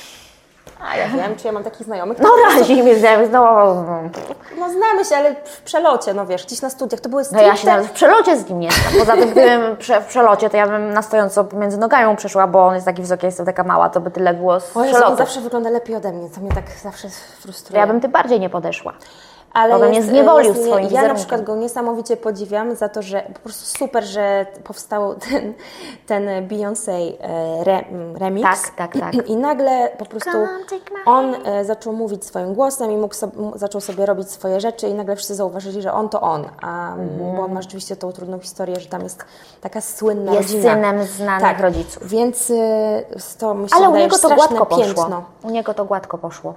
A ja wiem, czy ja mam takich znajomych. No razi mnie znajomych, No znamy się, ale w przelocie, no wiesz, gdzieś na studiach, to były No ja się nawet w przelocie z nim nie znam. Poza tym, gdybym w przelocie, to ja bym na stojąco między nogami przeszła, bo on jest taki wysoki, ja jestem taka mała, to by tyle było z przelotu. On zawsze wygląda lepiej ode mnie, co mnie tak zawsze frustruje. Ja bym tym bardziej nie podeszła. Ale mnie zniewolił swoim Ja wizerunkiem. na przykład go niesamowicie podziwiam za to, że po prostu super, że powstał ten Beyoncé remix. Tak. I nagle po prostu on zaczął mówić swoim głosem i zaczął sobie robić swoje rzeczy i nagle wszyscy zauważyli, że on to on. Bo on ma rzeczywiście tą trudną historię, że tam jest taka słynna jest rodzina. synem znanych rodziców. Więc to myślę, ale u niego to gładko piętno. poszło. U niego to gładko poszło.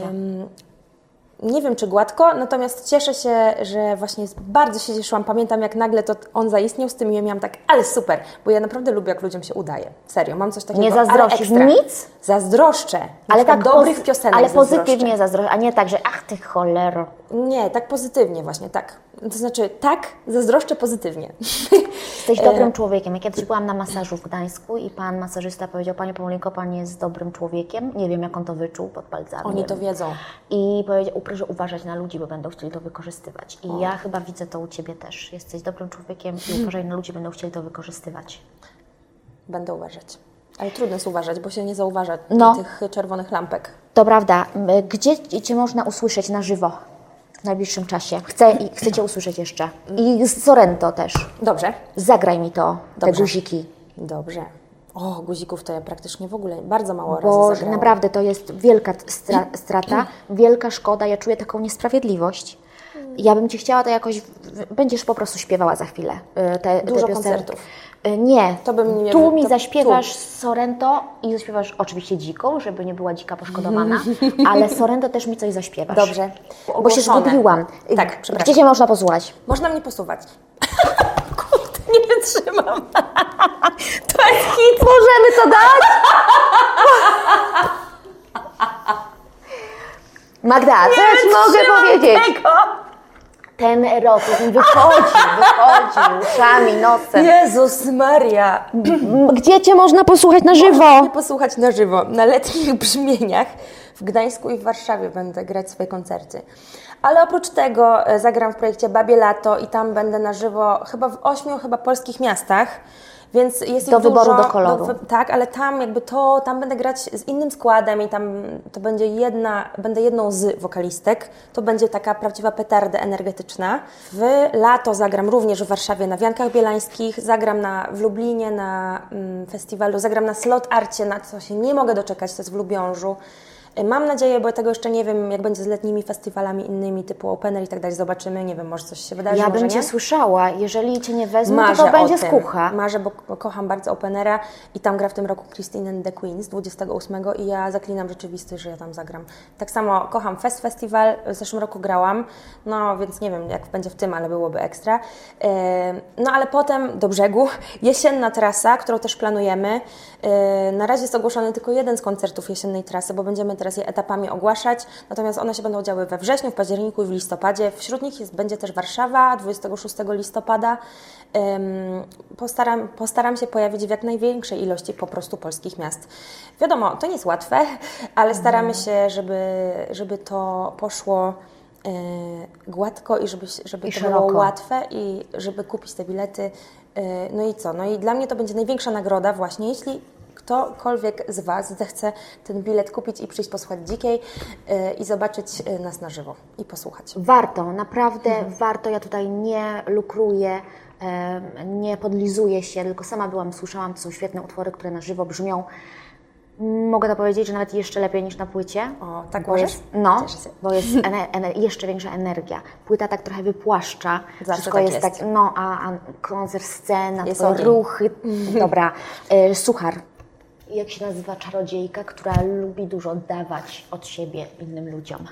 Nie wiem, czy gładko, natomiast cieszę się, że właśnie bardzo się cieszyłam. Pamiętam, jak nagle to on zaistniał z tym i ja miałam tak, ale super, bo ja naprawdę lubię, jak ludziom się udaje. Serio, mam coś takiego, nie zazdrościsz ale ekstra. nic? Zazdroszczę. Ale tak dobrych piosenek ale zazdroszczę. pozytywnie zazdroszczę, a nie tak, że ach ty cholero. Nie, tak pozytywnie właśnie, tak. To znaczy, tak, zazdroszczę pozytywnie. Jesteś dobrym człowiekiem. Ja kiedyś byłam na masażu w Gdańsku i pan masażysta powiedział, Pani Paulinko, Pani jest dobrym człowiekiem. Nie wiem, jak on to wyczuł pod palcami. Oni to wiedzą. I powiedział, proszę uważać na ludzi, bo będą chcieli to wykorzystywać. I ja chyba widzę to u Ciebie też. Jesteś dobrym człowiekiem i uważaj na ludzi, będą chcieli to wykorzystywać. Będę uważać. Ale trudno jest uważać, bo się nie zauważa tych czerwonych lampek. To prawda. Gdzie Cię można usłyszeć na żywo w najbliższym czasie? Chcę Cię usłyszeć jeszcze. I z Sorrento też. Dobrze. Zagraj mi to, te guziki. Dobrze. O, guzików to ja praktycznie w ogóle bardzo mało razy Bo naprawdę to jest wielka strata, wielka szkoda. Ja czuję taką niesprawiedliwość, Ja bym Cię chciała to jakoś... Będziesz po prostu śpiewała za chwilę. Dużo te koncertów. Nie. To bym nie Tu mi to, zaśpiewasz Sorrento i zaśpiewasz oczywiście dziką, żeby nie była dzika poszkodowana, ale Sorrento też mi coś zaśpiewasz. Dobrze. Bo się zgubiłam. Tak, przepraszam. Gdzie Cię można posłuchać? Można mnie posuwać. Kurde, nie wytrzymam. To jest hit. Możemy to dać? Magda, co ja Ci mogę powiedzieć? Tego. Ten erotyzm wychodzi uszami, nosem. Jezus Maria. Gdzie Cię można posłuchać na żywo? Można mnie posłuchać na żywo. Na letnich brzmieniach w Gdańsku i w Warszawie będę grać swoje koncerty. Ale oprócz tego zagram w projekcie Babie Lato i tam będę na żywo chyba w 8 polskich miastach. Więc jest do ich wyboru, dużo, do koloru. Tak, ale tam tam będę grać z innym składem i tam to będzie będę jedną z wokalistek. To będzie taka prawdziwa petarda energetyczna. W lato zagram również w Warszawie na Wiankach Bielańskich, zagram w Lublinie na festiwalu, zagram na Slot Arcie, na co się nie mogę doczekać, to jest w Lubiążu. Mam nadzieję, bo tego jeszcze nie wiem, jak będzie z letnimi festiwalami innymi, typu Opener i tak dalej, zobaczymy, nie wiem, może coś się wydarzy, Ja może bym nie? Cię słyszała, jeżeli Cię nie wezmę, Marzę to będzie o tym. skucha. Marzę, bo kocham bardzo Openera i tam gra w tym roku Christine and the Queens 28 i ja zaklinam rzeczywistość, że ja tam zagram. Tak samo kocham Festival, w zeszłym roku grałam, no więc nie wiem, jak będzie w tym, ale byłoby ekstra. No ale potem do brzegu, jesienna trasa, którą też planujemy. Na razie jest ogłoszony tylko jeden z koncertów jesiennej trasy, bo będziemy teraz je etapami ogłaszać, natomiast one się będą działy we wrześniu, w październiku i w listopadzie. Wśród nich będzie też Warszawa 26 listopada. Postaram się pojawić w jak największej ilości po prostu polskich miast. Wiadomo, to nie jest łatwe, ale staramy się, żeby to poszło gładko i żeby to było łatwe i żeby kupić te bilety. No i co? No i dla mnie to będzie największa nagroda właśnie, jeśli ktokolwiek z Was zechce ten bilet kupić i przyjść posłuchać Dzikiej i zobaczyć nas na żywo i posłuchać. Warto, naprawdę warto. Ja tutaj nie lukruję, nie podlizuję się, tylko sama słyszałam, to są świetne utwory, które na żywo brzmią. Mogę to powiedzieć, że nawet jeszcze lepiej niż na płycie. O, tak bo możesz? Bo jest jeszcze większa energia. Płyta tak trochę wypłaszcza. Zawsze wszystko tak jest tak, a koncert, scena, jest twoje ruchy. Dobra, Suchar. Jak się nazywa czarodziejka, która lubi dużo dawać od siebie innym ludziom?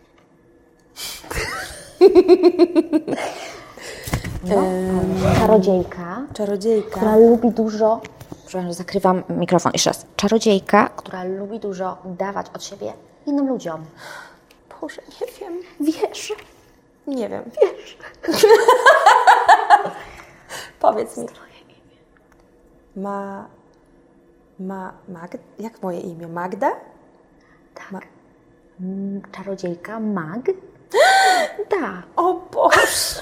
Czarodziejka, która lubi dużo... Przepraszam, zakrywam mikrofon jeszcze raz. Czarodziejka, która lubi dużo dawać od siebie innym ludziom. Boże, nie wiem. Wiesz? Nie wiem. Wiesz. Powiedz mi. Jak moje imię? Magda? Tak. Czarodziejka Mag? Tak. O Boże.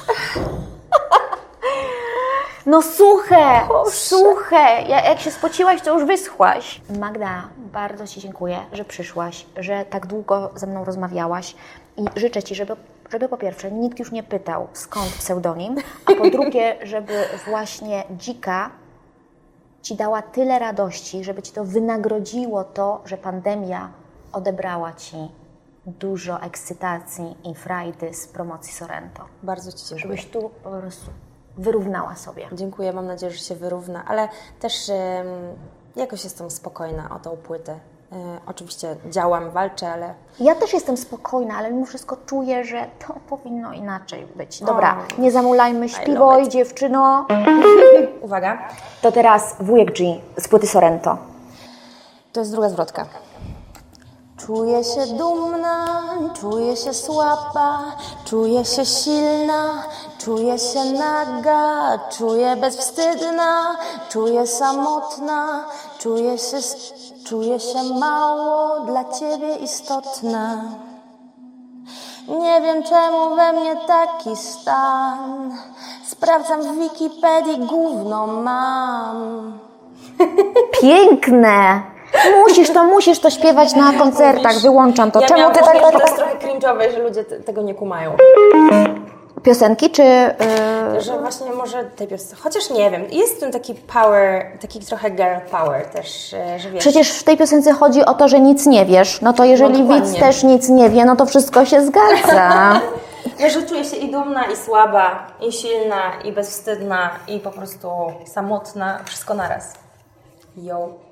No suche. Jak się spociłaś, to już wyschłaś. Magda, bardzo Ci dziękuję, że przyszłaś, że tak długo ze mną rozmawiałaś i życzę Ci, żeby po pierwsze nikt już nie pytał, skąd pseudonim, a po drugie, żeby właśnie Dzika Ci dała tyle radości, żeby Ci to wynagrodziło to, że pandemia odebrała Ci dużo ekscytacji i frajdy z promocji Sorrento. Bardzo Ci dziękuję. Żebyś tu po prostu wyrównała sobie. Dziękuję, mam nadzieję, że się wyrówna, ale też jakoś jestem spokojna o tą płytę. Oczywiście działam, walczę, ale... Ja też jestem spokojna, ale mimo wszystko czuję, że to powinno inaczej być. Dobra, nie zamulajmy, śpiwoj dziewczyno. Uwaga. To teraz wujek G z płyty Sorrento. To jest druga zwrotka. Czuję się dumna, czuję się słaba, czuję się silna, czuję się naga, czuję bezwstydna, czuję samotna, czuję się mało dla Ciebie istotna. Nie wiem czemu we mnie taki stan, sprawdzam w Wikipedii, gówno mam. Piękne! Musisz to śpiewać na koncertach, wyłączam to. Ja Czemu ty tak... to jest trochę cringe'owe, że ludzie tego nie kumają. Piosenki, czy... Że właśnie może tej piosenki, chociaż nie wiem, jest w tym taki power, taki trochę girl power też, że wiesz. Przecież w tej piosence chodzi o to, że nic nie wiesz. No to jeżeli widz też nic nie wie, no to wszystko się zgadza. że czuję się i dumna, i słaba, i silna, i bezwstydna, i po prostu samotna. Wszystko naraz. Yo.